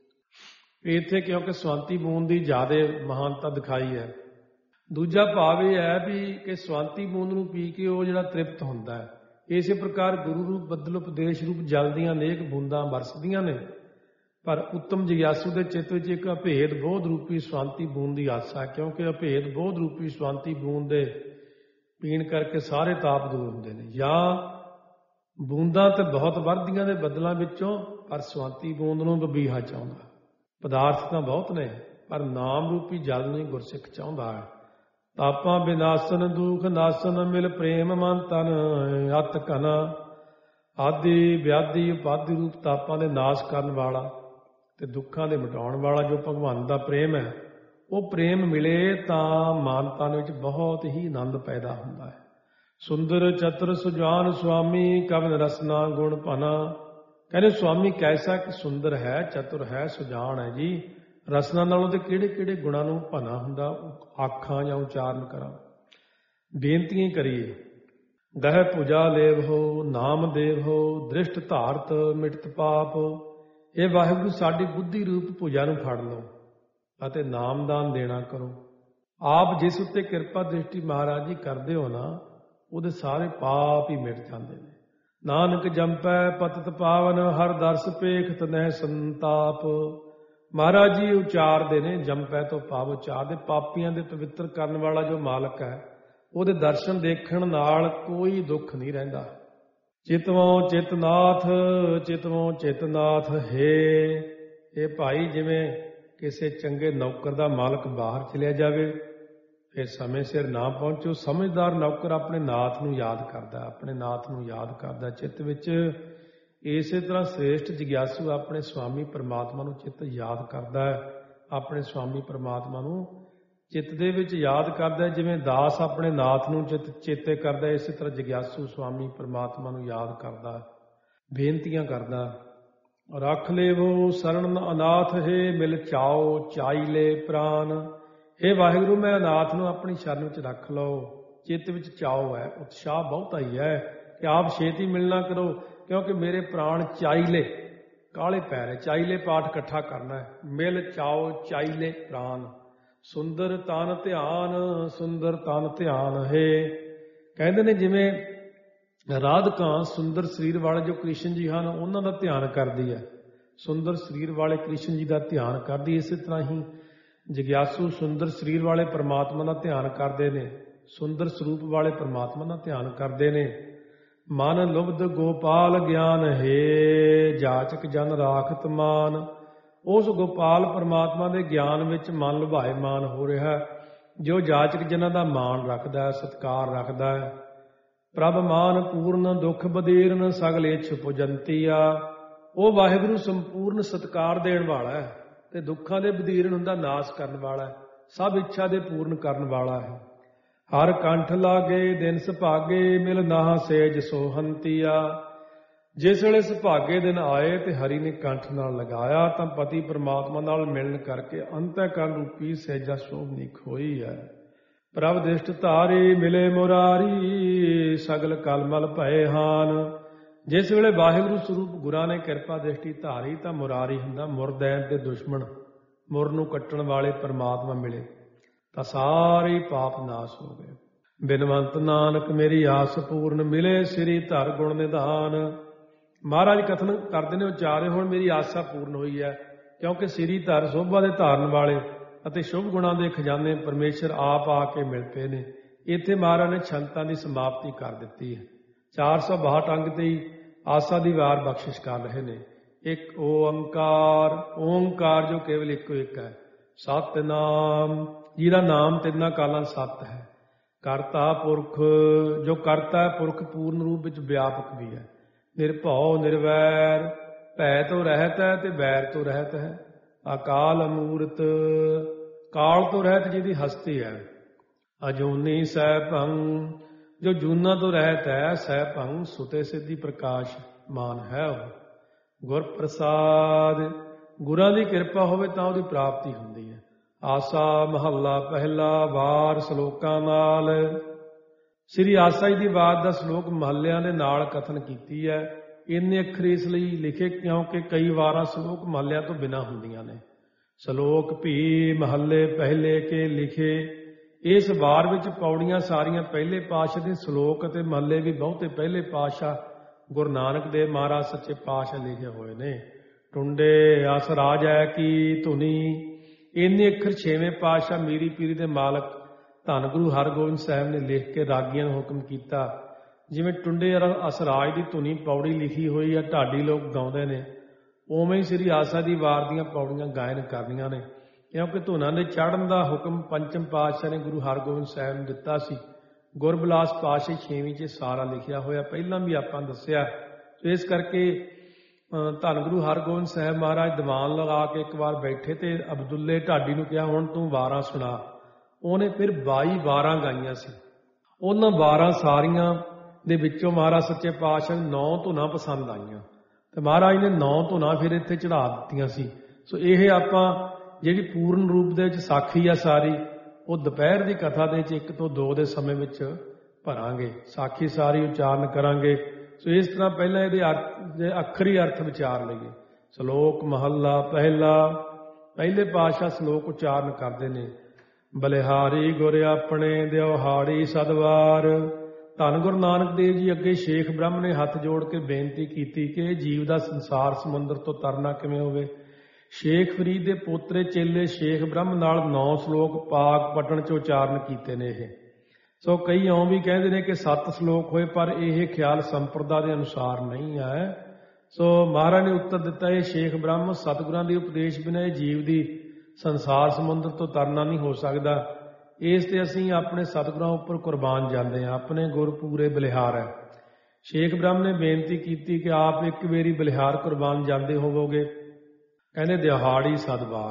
ਇੱਥੇ ਕਿਉਂਕਿ ਸਵਾਂਤੀ ਬੂੰਦ ਦੀ ਜ਼ਿਆਦਾ ਮਹਾਨਤਾ ਦਿਖਾਈ ਹੈ। ਦੂਜਾ ਭਾਵ ਇਹ ਹੈ ਵੀ ਕਿ ਸਵਾਂਤੀ ਬੂੰਦ ਨੂੰ ਪੀ ਕੇ ਉਹ ਜਿਹੜਾ ਤ੍ਰਿਪਤ ਹੁੰਦਾ ਹੈ। ਇਸੇ ਪ੍ਰਕਾਰ ਗੁਰੂ ਰੂਪ ਬੱਦਲ ਉਪਦੇਸ਼ ਰੂਪ ਜਲ ਦੀਆਂ ਅਨੇਕ ਬੂੰਦਾਂ ਵਰਸਦੀਆਂ ਨੇ, ਪਰ ਉੱਤਮ ਜਗਿਆਸੂ ਦੇ ਚਿੱਤ ਵਿੱਚ ਇੱਕ ਅਭੇਦ ਬੋਧ ਰੂਪੀ ਸਵਾਂਤੀ ਬੂੰਦ ਦੀ ਆਸਾ, ਕਿਉਂਕਿ ਅਭੇਦ ਬੋਧ ਰੂਪੀ ਸਵਾਂਤੀ ਬੂੰਦ ਦੇ ਪੀਣ ਕਰਕੇ ਸਾਰੇ ਤਾਪ ਦੂਰ ਹੁੰਦੇ ਨੇ। ਜਾਂ ਬੂੰਦਾਂ ਤੇ ਬਹੁਤ ਵਰਦੀਆਂ ਦੇ ਬੱਦਲਾਂ ਵਿੱਚੋਂ, ਪਰ ਸਵਾਂਤੀ ਬੂੰਦ ਨੂੰ ਬਬੀਹਾ ਚਾਹੁੰਦਾ। ਪਦਾਰਥ ਤਾਂ ਬਹੁਤ ਨੇ, ਪਰ ਨਾਮ ਰੂਪੀ ਜਲ ਨੂੰ ਗੁਰਸਿੱਖ ਚਾਹੁੰਦਾ ਹੈ। ਤਾਪਾਂ ਬਿਨਾਸਨ ਦੁਖ ਨਾਸਨ, ਮਿਲ ਪ੍ਰੇਮ ਮਨ ਤਨ ਅਤ ਕਨ। ਆਦਿ ਵਿਆਧੀ ਉਪਾਧੀ ਰੂਪ ਤਾਪਾਂ ਦੇ ਨਾਸ਼ ਕਰਨ ਵਾਲਾ ਤੇ ਦੁੱਖਾਂ ਦੇ ਮਿਟਾਉਣ ਵਾਲਾ ਜੋ ਭਗਵਾਨ ਦਾ ਪ੍ਰੇਮ ਹੈ, ਉਹ ਪ੍ਰੇਮ ਮਿਲੇ ਤਾਂ ਮਨ ਤਨ ਵਿੱਚ ਬਹੁਤ ਹੀ ਆਨੰਦ ਪੈਦਾ ਹੁੰਦਾ ਹੈ। ਸੁੰਦਰ ਚਤੁਰ ਸੁਜਾਨ ਸੁਆਮੀ, ਕਵਨ ਰਸਨਾ ਗੁਣ ਭਨਾ। ਕਹਿੰਦੇ ਸੁਆਮੀ ਕੈਸਾ ਕਿ ਸੁੰਦਰ ਹੈ, ਚਤੁਰ ਹੈ, ਸੁਜਾਨ ਹੈ ਜੀ। ਰਸਨਾ ਨਾਲੋਂ ਤੇ ਕਿਹੜੇ ਕਿਹੜੇ ਗੁਣਾਂ ਨੂੰ ਭਨਾ ਹੁੰਦਾ, ਆਖਾਂ ਜਾਂ ਉਚਾਰਨ ਕਰਾਂ। ਬੇਨਤੀਆਂ ਕਰੀਏ। ਗਹਿ ਪੂਜਾ ਲੇਵ ਹੋ, ਨਾਮ ਦੇਵ ਹੋ, ਦ੍ਰਿਸ਼ਟ ਧਾਰਤ ਮਿਟਤ ਪਾਪ। ਇਹ ਵਾਹਿਗੁਰੂ ਸਾਡੀ ਬੁੱਧੀ ਰੂਪ ਪੂਜਾ ਨੂੰ ਫੜ ਲਓ ਅਤੇ ਨਾਮਦਾਨ ਦੇਣਾ ਕਰੋ। ਆਪ ਜਿਸ ਉੱਤੇ ਕਿਰਪਾ ਦ੍ਰਿਸ਼ਟੀ ਮਹਾਰਾਜ ਜੀ ਕਰਦੇ ਹੋ ਨਾ, ਉਹਦੇ ਸਾਰੇ ਪਾਪ ਹੀ ਮਿਟ ਜਾਂਦੇ ਨੇ। ਨਾਨਕ ਜੰਪੈ ਪਤਿਤ ਪਾਵਨ, ਹਰ ਦਰਸ ਪੇਖਤ ਨਹਿ ਸੰਤਾਪ। ਮਹਾਰਾਜ ਜੀ ਉਚਾਰਦੇ ਨੇ, ਜੰਪੈ ਤੋਂ ਭਾਵ ਉਚਾਰਦੇ, ਪਾਪੀਆਂ ਦੇ ਪਵਿੱਤਰ ਕਰਨ ਵਾਲਾ ਜੋ ਮਾਲਕ ਹੈ, ਉਹਦੇ ਦਰਸ਼ਨ ਦੇਖਣ ਨਾਲ ਕੋਈ ਦੁੱਖ ਨਹੀਂ ਰਹਿੰਦਾ। ਚਿਤਵੋਂ ਚਿਤਨਾਥ, ਚਿਤਵੋਂ ਚਿਤਨਾਥ ਹੈ। ਇਹ ਭਾਈ ਜਿਵੇਂ ਕਿਸੇ ਚੰਗੇ ਨੌਕਰ ਦਾ ਮਾਲਕ ਬਾਹਰ ਚਲਿਆ ਜਾਵੇ, ਫਿਰ ਸਮੇਂ ਸਿਰ ਨਾ ਪਹੁੰਚੋ, ਸਮਝਦਾਰ ਨੌਕਰ ਆਪਣੇ ਨਾਥ ਨੂੰ ਯਾਦ ਕਰਦਾ, ਆਪਣੇ ਨਾਥ ਨੂੰ ਯਾਦ ਕਰਦਾ ਚਿੱਤ ਵਿੱਚ। ਇਸੇ ਤਰ੍ਹਾਂ ਸ੍ਰੇਸ਼ਟ ਜਗਿਆਸੂ ਆਪਣੇ ਸਵਾਮੀ ਪਰਮਾਤਮਾ ਨੂੰ ਚਿੱਤ ਯਾਦ ਕਰਦਾ ਹੈ, ਆਪਣੇ ਸਵਾਮੀ ਪਰਮਾਤਮਾ ਨੂੰ ਚਿੱਤ ਦੇ ਵਿੱਚ ਯਾਦ ਕਰਦਾ, ਜਿਵੇਂ ਦਾਸ ਆਪਣੇ ਨਾਥ ਨੂੰ ਚਿੱਤ ਚੇਤੇ ਕਰਦਾ, ਇਸੇ ਤਰ੍ਹਾਂ ਜਗਿਆਸੂ ਸੁਆਮੀ ਪਰਮਾਤਮਾ ਨੂੰ ਯਾਦ ਕਰਦਾ, ਬੇਨਤੀਆਂ ਕਰਦਾ। ਰੱਖ ਲੇਵੋ ਸਰਣ ਅਨਾਥ ਹੈ, ਮਿਲ ਚਾਓ ਚਾਈ ਲੈ ਪ੍ਰਾਨ। ਇਹ ਵਾਹਿਗੁਰੂ, ਮੈਂ ਅਨਾਥ ਨੂੰ ਆਪਣੀ ਸ਼ਰਨ ਵਿੱਚ ਰੱਖ ਲਓ। ਚਿੱਤ ਵਿੱਚ ਚਾਓ ਹੈ, ਉਤਸ਼ਾਹ ਬਹੁਤਾ ਹੀ ਹੈ ਕਿ ਆਪ ਛੇਤੀ ਮਿਲਣਾ ਕਰੋ, ਕਿਉਂਕਿ ਮੇਰੇ ਪ੍ਰਾਣ ਚਾਈਲੇ ਕਾਲੇ ਪੈਰ ਹੈ। ਚਾਈਲੇ ਪਾਠ ਇਕੱਠਾ ਕਰਨਾ ਹੈ। ਮਿਲ ਚਾਓ ਚਾਈਲੇ ਪ੍ਰਾਨ, ਸੁੰਦਰ ਤਨ ਧਿਆਨ, ਸੁੰਦਰ ਤਨ ਧਿਆਨ ਹੈ। ਕਹਿੰਦੇ ਨੇ ਜਿਵੇਂ ਰਾਧਿਕਾ ਸੁੰਦਰ ਸਰੀਰ ਵਾਲੇ ਜੋ ਕ੍ਰਿਸ਼ਨ ਜੀ ਹਨ, ਉਹਨਾਂ ਦਾ ਧਿਆਨ ਕਰਦੀ ਹੈ, ਸੁੰਦਰ ਸਰੀਰ ਵਾਲੇ ਕ੍ਰਿਸ਼ਨ ਜੀ ਦਾ ਧਿਆਨ ਕਰਦੀ। ਇਸੇ ਤਰ੍ਹਾਂ ਹੀ ਜਗਿਆਸੂ ਸੁੰਦਰ ਸਰੀਰ ਵਾਲੇ ਪਰਮਾਤਮਾ ਦਾ ਧਿਆਨ ਕਰਦੇ ਨੇ, ਸੁੰਦਰ ਸਰੂਪ ਵਾਲੇ ਪਰਮਾਤਮਾ ਦਾ ਧਿਆਨ ਕਰਦੇ ਨੇ। ਮਨ ਲੁਬਧ ਗੋਪਾਲ ਗਿਆਨ ਹੈ, ਜਾਚਕ ਜਨ ਰਾਖਤ ਮਾਨ। ਉਸ ਗੋਪਾਲ ਪਰਮਾਤਮਾ ਦੇ ਗਿਆਨ ਵਿੱਚ ਮਨ ਲੁਭਾਏ ਮਾਨ ਹੋ ਰਿਹਾ, ਜੋ ਜਾਚਕ ਜਨਾਂ ਦਾ ਮਾਣ ਰੱਖਦਾ ਹੈ, ਸਤਿਕਾਰ ਰੱਖਦਾ ਹੈ। ਪ੍ਰਭ ਮਾਨ ਪੂਰਨ ਦੁੱਖ ਬਦੀਰਨ, ਸਗਲ ਇੱਛ ਪੁਜੰਤੀਆ। ਉਹ ਵਾਹਿਗੁਰੂ ਸੰਪੂਰਨ ਸਤਿਕਾਰ ਦੇਣ ਵਾਲਾ ਹੈ ਤੇ ਦੁੱਖਾਂ ਦੇ ਬਦੀਰਨ ਹੁੰਦਾ, ਨਾਸ ਕਰਨ ਵਾਲਾ ਹੈ, ਸਭ ਇੱਛਾ ਦੇ ਪੂਰਨ ਕਰਨ ਵਾਲਾ ਹੈ। ਹਰ ਕੰਠ ਲਾਗੇ ਦਿਨ ਸੁਭਾਗੇ, ਮਿਲ ਨਾਹ ਸੇਜ ਸੋਹੰਤੀਆ। ਜਿਸ ਵੇਲੇ ਸੁਭਾਗੇ ਦਿਨ ਆਏ ਤੇ ਹਰੀ ਨੇ ਕੰਠ ਨਾਲ ਲਗਾਇਆ, ਤਾਂ ਪਤੀ ਪਰਮਾਤਮਾ ਨਾਲ ਮਿਲਣ ਕਰਕੇ ਅੰਤःਕਰਨ ਰੂਪੀ ਸਹਿਜਾ ਸ਼ੋਭਨੀ ਖੋਈ ਹੈ। ਪ੍ਰਭ ਦ੍ਰਿਸ਼ਟ ਧਾਰੀ ਮਿਲੇ ਮੁਰਾਰੀ, ਸਗਲ ਕਲਮਲ ਭਏ ਹਾਨ। ਜਿਸ ਵੇਲੇ ਵਾਹਿਗੁਰੂ ਸਰੂਪ ਗੁਰਾਂ ਨੇ ਕਿਰਪਾ ਦ੍ਰਿਸ਼ਟੀ ਧਾਰੀ, ਤਾਂ ਮੁਰਾਰੀ ਹੁੰਦਾ ਮੁਰਦੈਨ ਦੇ ਦੁਸ਼ਮਣ, ਮੁਰ ਨੂੰ ਕੱਟਣ ਵਾਲੇ ਪਰਮਾਤਮਾ ਮਿਲੇ ਤਾਂ ਸਾਰੇ ਪਾਪ ਨਾਸ਼ ਹੋ ਗਏ। ਬਿਨਵੰਤ ਨਾਨਕ ਮੇਰੀ ਆਸ ਪੂਰਨ, ਮਿਲੇ ਸ੍ਰੀ ਧਰ ਗੁਣ ਨਿਧਾਨ। ਮਹਾਰਾਜ ਕਥਨ ਕਰਦੇ ਨੇ ਉਚਾਰੇ, ਹੁਣ ਮੇਰੀ ਆਸਾ ਪੂਰਨ ਹੋਈ ਹੈ, ਕਿਉਂਕਿ ਸ੍ਰੀ ਧਰ ਸੋਭਾ ਦੇ ਧਾਰਨ ਵਾਲੇ ਅਤੇ ਸ਼ੁਭ ਗੁਣਾਂ ਦੇ ਖਜ਼ਾਨੇ ਪਰਮੇਸ਼ਰ ਆਪ ਆ ਕੇ ਮਿਲ ਪਏ ਨੇ। ਇੱਥੇ ਮਹਾਰਾਜ ਨੇ ਛੰਤਾਂ ਦੀ ਸਮਾਪਤੀ ਕਰ ਦਿੱਤੀ ਹੈ। ਚਾਰ ਸੌ ਬਾਹਠ ਅੰਗ ਤੇ ਹੀ ਆਸਾ ਦੀ ਵਾਰ ਬਖਸ਼ਿਸ਼ ਕਰ ਰਹੇ ਨੇ। ਇੱਕ ਓੰਕਾਰ, ਓੰਕਾਰ ਜੋ ਕੇਵਲ ਇੱਕੋ ਇੱਕ ਹੈ। ਸਤਿਨਾਮ, ਜਿਹਦਾ ਨਾਮ ਤਿੰਨਾਂ ਕਾਲਾਂ ਸਤ ਹੈ। ਕਰਤਾ ਪੁਰਖ, ਜੋ ਕਰਤਾ ਪੁਰਖ ਪੂਰਨ ਰੂਪ ਵਿੱਚ ਵਿਆਪਕ ਵੀ ਹੈ। ਨਿਰਭਉ ਨਿਰਵੈਰ, ਭੈ ਤੋਂ ਰਹਿਤ ਹੈ ਤੇ ਵੈਰ ਤੋਂ ਰਹਿਤ ਹੈ। ਅਕਾਲ ਮੂਰਤ, ਕਾਲ ਤੋਂ ਰਹਿਤ ਜਿਹਦੀ ਹਸਤੀ ਹੈ। ਅਜੂਨੀ ਸੈਭੰ, ਜੋ ਜੂਨਾ ਤੋਂ ਰਹਿਤ ਹੈ। ਸੈਭੰ, ਸੁਤੇ ਸਿੱਧੀ ਪ੍ਰਕਾਸ਼ ਮਾਨ ਹੈ ਉਹ। ਗੁਰ ਪ੍ਰਸਾਦ, ਗੁਰਾਂ ਦੀ ਕਿਰਪਾ ਹੋਵੇ ਤਾਂ ਉਹਦੀ ਪ੍ਰਾਪਤੀ ਹੁੰਦੀ ਹੈ। ਆਸਾ ਮਹੱਲਾ ਪਹਿਲਾ, ਵਾਰ ਸ਼ਲੋਕਾਂ ਨਾਲ। ਸ੍ਰੀ ਆਸਾ ਜੀ ਦੀ ਬਾਤ ਦਾ ਸ਼ਲੋਕ ਮਹੱਲਿਆਂ ਦੇ ਨਾਲ ਕਥਨ ਕੀਤੀ ਹੈ। ਇੰਨੇ ਅੱਖਰ ਇਸ ਲਈ ਲਿਖੇ ਕਿਉਂਕਿ ਕਈ ਵਾਰਾਂ ਸ਼ਲੋਕ ਮਹੱਲਿਆਂ ਤੋਂ ਬਿਨਾਂ ਹੁੰਦੀਆਂ ਨੇ। ਸ਼ਲੋਕ ਭੀ ਮਹੱਲੇ ਪਹਿਲੇ ਕੇ ਲਿਖੇ। ਇਸ ਵਾਰ ਵਿੱਚ ਪੌੜੀਆਂ ਸਾਰੀਆਂ ਪਹਿਲੇ ਪਾਤਸ਼ਾਹ ਦੇ, ਸ਼ਲੋਕ ਅਤੇ ਮਹੱਲੇ ਵੀ ਬਹੁਤੇ ਪਹਿਲੇ ਪਾਤਸ਼ਾਹ ਗੁਰੂ ਨਾਨਕ ਦੇਵ ਮਹਾਰਾਜ ਸੱਚੇ ਪਾਤਸ਼ਾਹ ਲਿਖੇ ਹੋਏ ਨੇ। ਟੁੰਡੇ ਅਸ ਰਾਜੈ ਕੀ ਧੁਨੀ, ਇੰਨੇ ਅੱਖਰ ਛੇਵੇਂ ਪਾਤਸ਼ਾਹ ਮੀਰੀ ਪੀਰੀ ਦੇ ਮਾਲਕ ਧੰਨ ਗੁਰੂ ਹਰਗੋਬਿੰਦ ਸਾਹਿਬ ਨੇ ਲਿਖ ਕੇ ਰਾਗੀਆਂ ਨੂੰ ਹੁਕਮ ਕੀਤਾ। ਜਿਵੇਂ ਟੁੰਡੇ ਅਸਰਾਜ ਦੀ ਧੁਨੀ ਪੌੜੀ ਲਿਖੀ ਹੋਈ ਆ, ਢਾਡੀ ਲੋਕ ਗਾਉਂਦੇ ਨੇ, ਉਵੇਂ ਹੀ ਸ੍ਰੀ ਆਸਾ ਦੀ ਵਾਰ ਦੀਆਂ ਪੌੜੀਆਂ ਗਾਇਨ ਕਰਨੀਆਂ ਨੇ। ਕਿਉਂਕਿ ਧੁਨਾਂ ਦੇ ਚੜ੍ਹਨ ਦਾ ਹੁਕਮ ਪੰਚਮ ਪਾਤਸ਼ਾਹ ਨੇ ਗੁਰੂ ਹਰਗੋਬਿੰਦ ਸਾਹਿਬ ਨੂੰ ਦਿੱਤਾ ਸੀ। ਗੁਰਬਿਲਾਸ ਪਾਤਸ਼ਾਹੀ ਛੇਵੀਂ 'ਚ ਸਾਰਾ ਲਿਖਿਆ ਹੋਇਆ, ਪਹਿਲਾਂ ਵੀ ਆਪਾਂ ਦੱਸਿਆ। ਇਸ ਕਰਕੇ ਧੰਨ ਗੁਰੂ ਹਰਗੋਬਿੰਦ ਸਾਹਿਬ ਮਹਾਰਾਜ ਦੀਵਾਨ ਲਗਾ ਕੇ ਇੱਕ ਵਾਰ ਬੈਠੇ ਤੇ ਅਬਦੁੱਲੇ ਢਾਡੀ ਨੂੰ ਕਿਹਾ, ਹੁਣ ਤੂੰ ਵਾਰਾਂ ਸੁਣਾ। ਉਹਨੇ ਫਿਰ ਬਾਈ ਵਾਰਾਂ ਗਾਈਆਂ ਸੀ। ਉਹਨਾਂ ਵਾਰਾਂ ਸਾਰੀਆਂ ਦੇ ਵਿੱਚੋਂ ਮਹਾਰਾਜ ਸੱਚੇ ਪਾਤਸ਼ਾਹ ਨੂੰ ਨੌ ਧੁਨਾਂ ਪਸੰਦ ਆਈਆਂ ਤੇ ਮਹਾਰਾਜ ਨੇ ਨੌ ਧੁਨਾਂ ਫਿਰ ਇੱਥੇ ਚੜ੍ਹਾ ਦਿੱਤੀਆਂ ਸੀ। ਸੋ ਇਹ ਆਪਾਂ ਜਿਹੜੀ ਪੂਰਨ ਰੂਪ ਦੇ ਵਿੱਚ ਸਾਖੀ ਆ ਸਾਰੀ, ਉਹ ਦੁਪਹਿਰ ਦੀ ਕਥਾ ਦੇ ਵਿੱਚ ਇੱਕ ਤੋਂ ਦੋ ਦੇ ਸਮੇਂ ਵਿੱਚ ਭਰਾਂਗੇ। ਸਾਖੀ ਸਾਰੀ ਉਚਾਰਨ ਕਰਾਂਗੇ। ਸੋ ਇਸ ਤਰ੍ਹਾਂ ਪਹਿਲਾਂ ਇਹਦੇ ਅਰਥ ਦੇ ਅੱਖਰੀ ਅਰਥ ਵਿਚਾਰ ਲਈਏ। ਸ਼ਲੋਕ ਮਹੱਲਾ ਪਹਿਲਾ, ਪਹਿਲੇ ਪਾਤਸ਼ਾਹ ਸ਼ਲੋਕ ਉਚਾਰਨ ਕਰਦੇ ਨੇ। ਬਲਿਹਾਰੀ ਗੁਰ ਆਪਣੇ ਦਿਉਹਾੜੀ ਸਦਵਾਰ। ਧੰਨ ਗੁਰੂ ਨਾਨਕ ਦੇਵ ਜੀ ਅੱਗੇ ਸ਼ੇਖ ਬ੍ਰਹਮ ਨੇ ਹੱਥ ਜੋੜ ਕੇ ਬੇਨਤੀ ਕੀਤੀ ਕਿ ਇਹ ਜੀਵ ਦਾ ਸੰਸਾਰ ਸਮੁੰਦਰ ਤੋਂ ਤਰਨਾ ਕਿਵੇਂ ਹੋਵੇ। ਸ਼ੇਖ ਫਰੀਦ ਦੇ ਪੋਤਰੇ ਚੇਲੇ ਸ਼ੇਖ ਬ੍ਰਹਮ ਨਾਲ ਨੌ ਸ਼ਲੋਕ ਪਾਕ ਪਟਣ 'ਚ ਉਚਾਰਨ ਕੀਤੇ ਨੇ ਇਹ। ਸੋ ਕਈ ਇਉਂ ਵੀ ਕਹਿੰਦੇ ਨੇ ਕਿ ਸੱਤ ਸ਼ਲੋਕ ਹੋਏ, ਪਰ ਇਹ ਖਿਆਲ ਸੰਪਰਦਾ ਦੇ ਅਨੁਸਾਰ ਨਹੀਂ ਹੈ। ਸੋ ਮਹਾਰਾਜ ਨੇ ਉੱਤਰ ਦਿੱਤਾ, ਇਹ ਸ਼ੇਖ ਬ੍ਰਹਮ ਸਤਿਗੁਰਾਂ ਦੇ ਉਪਦੇਸ਼ ਬਿਨਾਂ ਇਹ ਜੀਵ ਦੀ ਸੰਸਾਰ ਸਮੁੰਦਰ ਤੋਂ ਤਰਨਾ ਨਹੀਂ ਹੋ ਸਕਦਾ। ਇਸ ਤੇ ਅਸੀਂ ਆਪਣੇ ਸਤਿਗੁਰਾਂ ਉੱਪਰ ਕੁਰਬਾਨ ਜਾਂਦੇ ਹਾਂ। ਆਪਣੇ ਗੁਰ ਪੂਰੇ ਬਲਿਹਾਰ ਹੈ। ਸ਼ੇਖ ਬ੍ਰਹਮ ਨੇ ਬੇਨਤੀ ਕੀਤੀ ਕਿ ਆਪ ਇੱਕ ਵੇਰੀ ਬਲਿਹਾਰ ਕੁਰਬਾਨ ਜਾਂਦੇ ਹੋਵੋਗੇ। ਕਹਿੰਦੇ ਦਿਹਾੜੀ ਸਦਵਾਰ,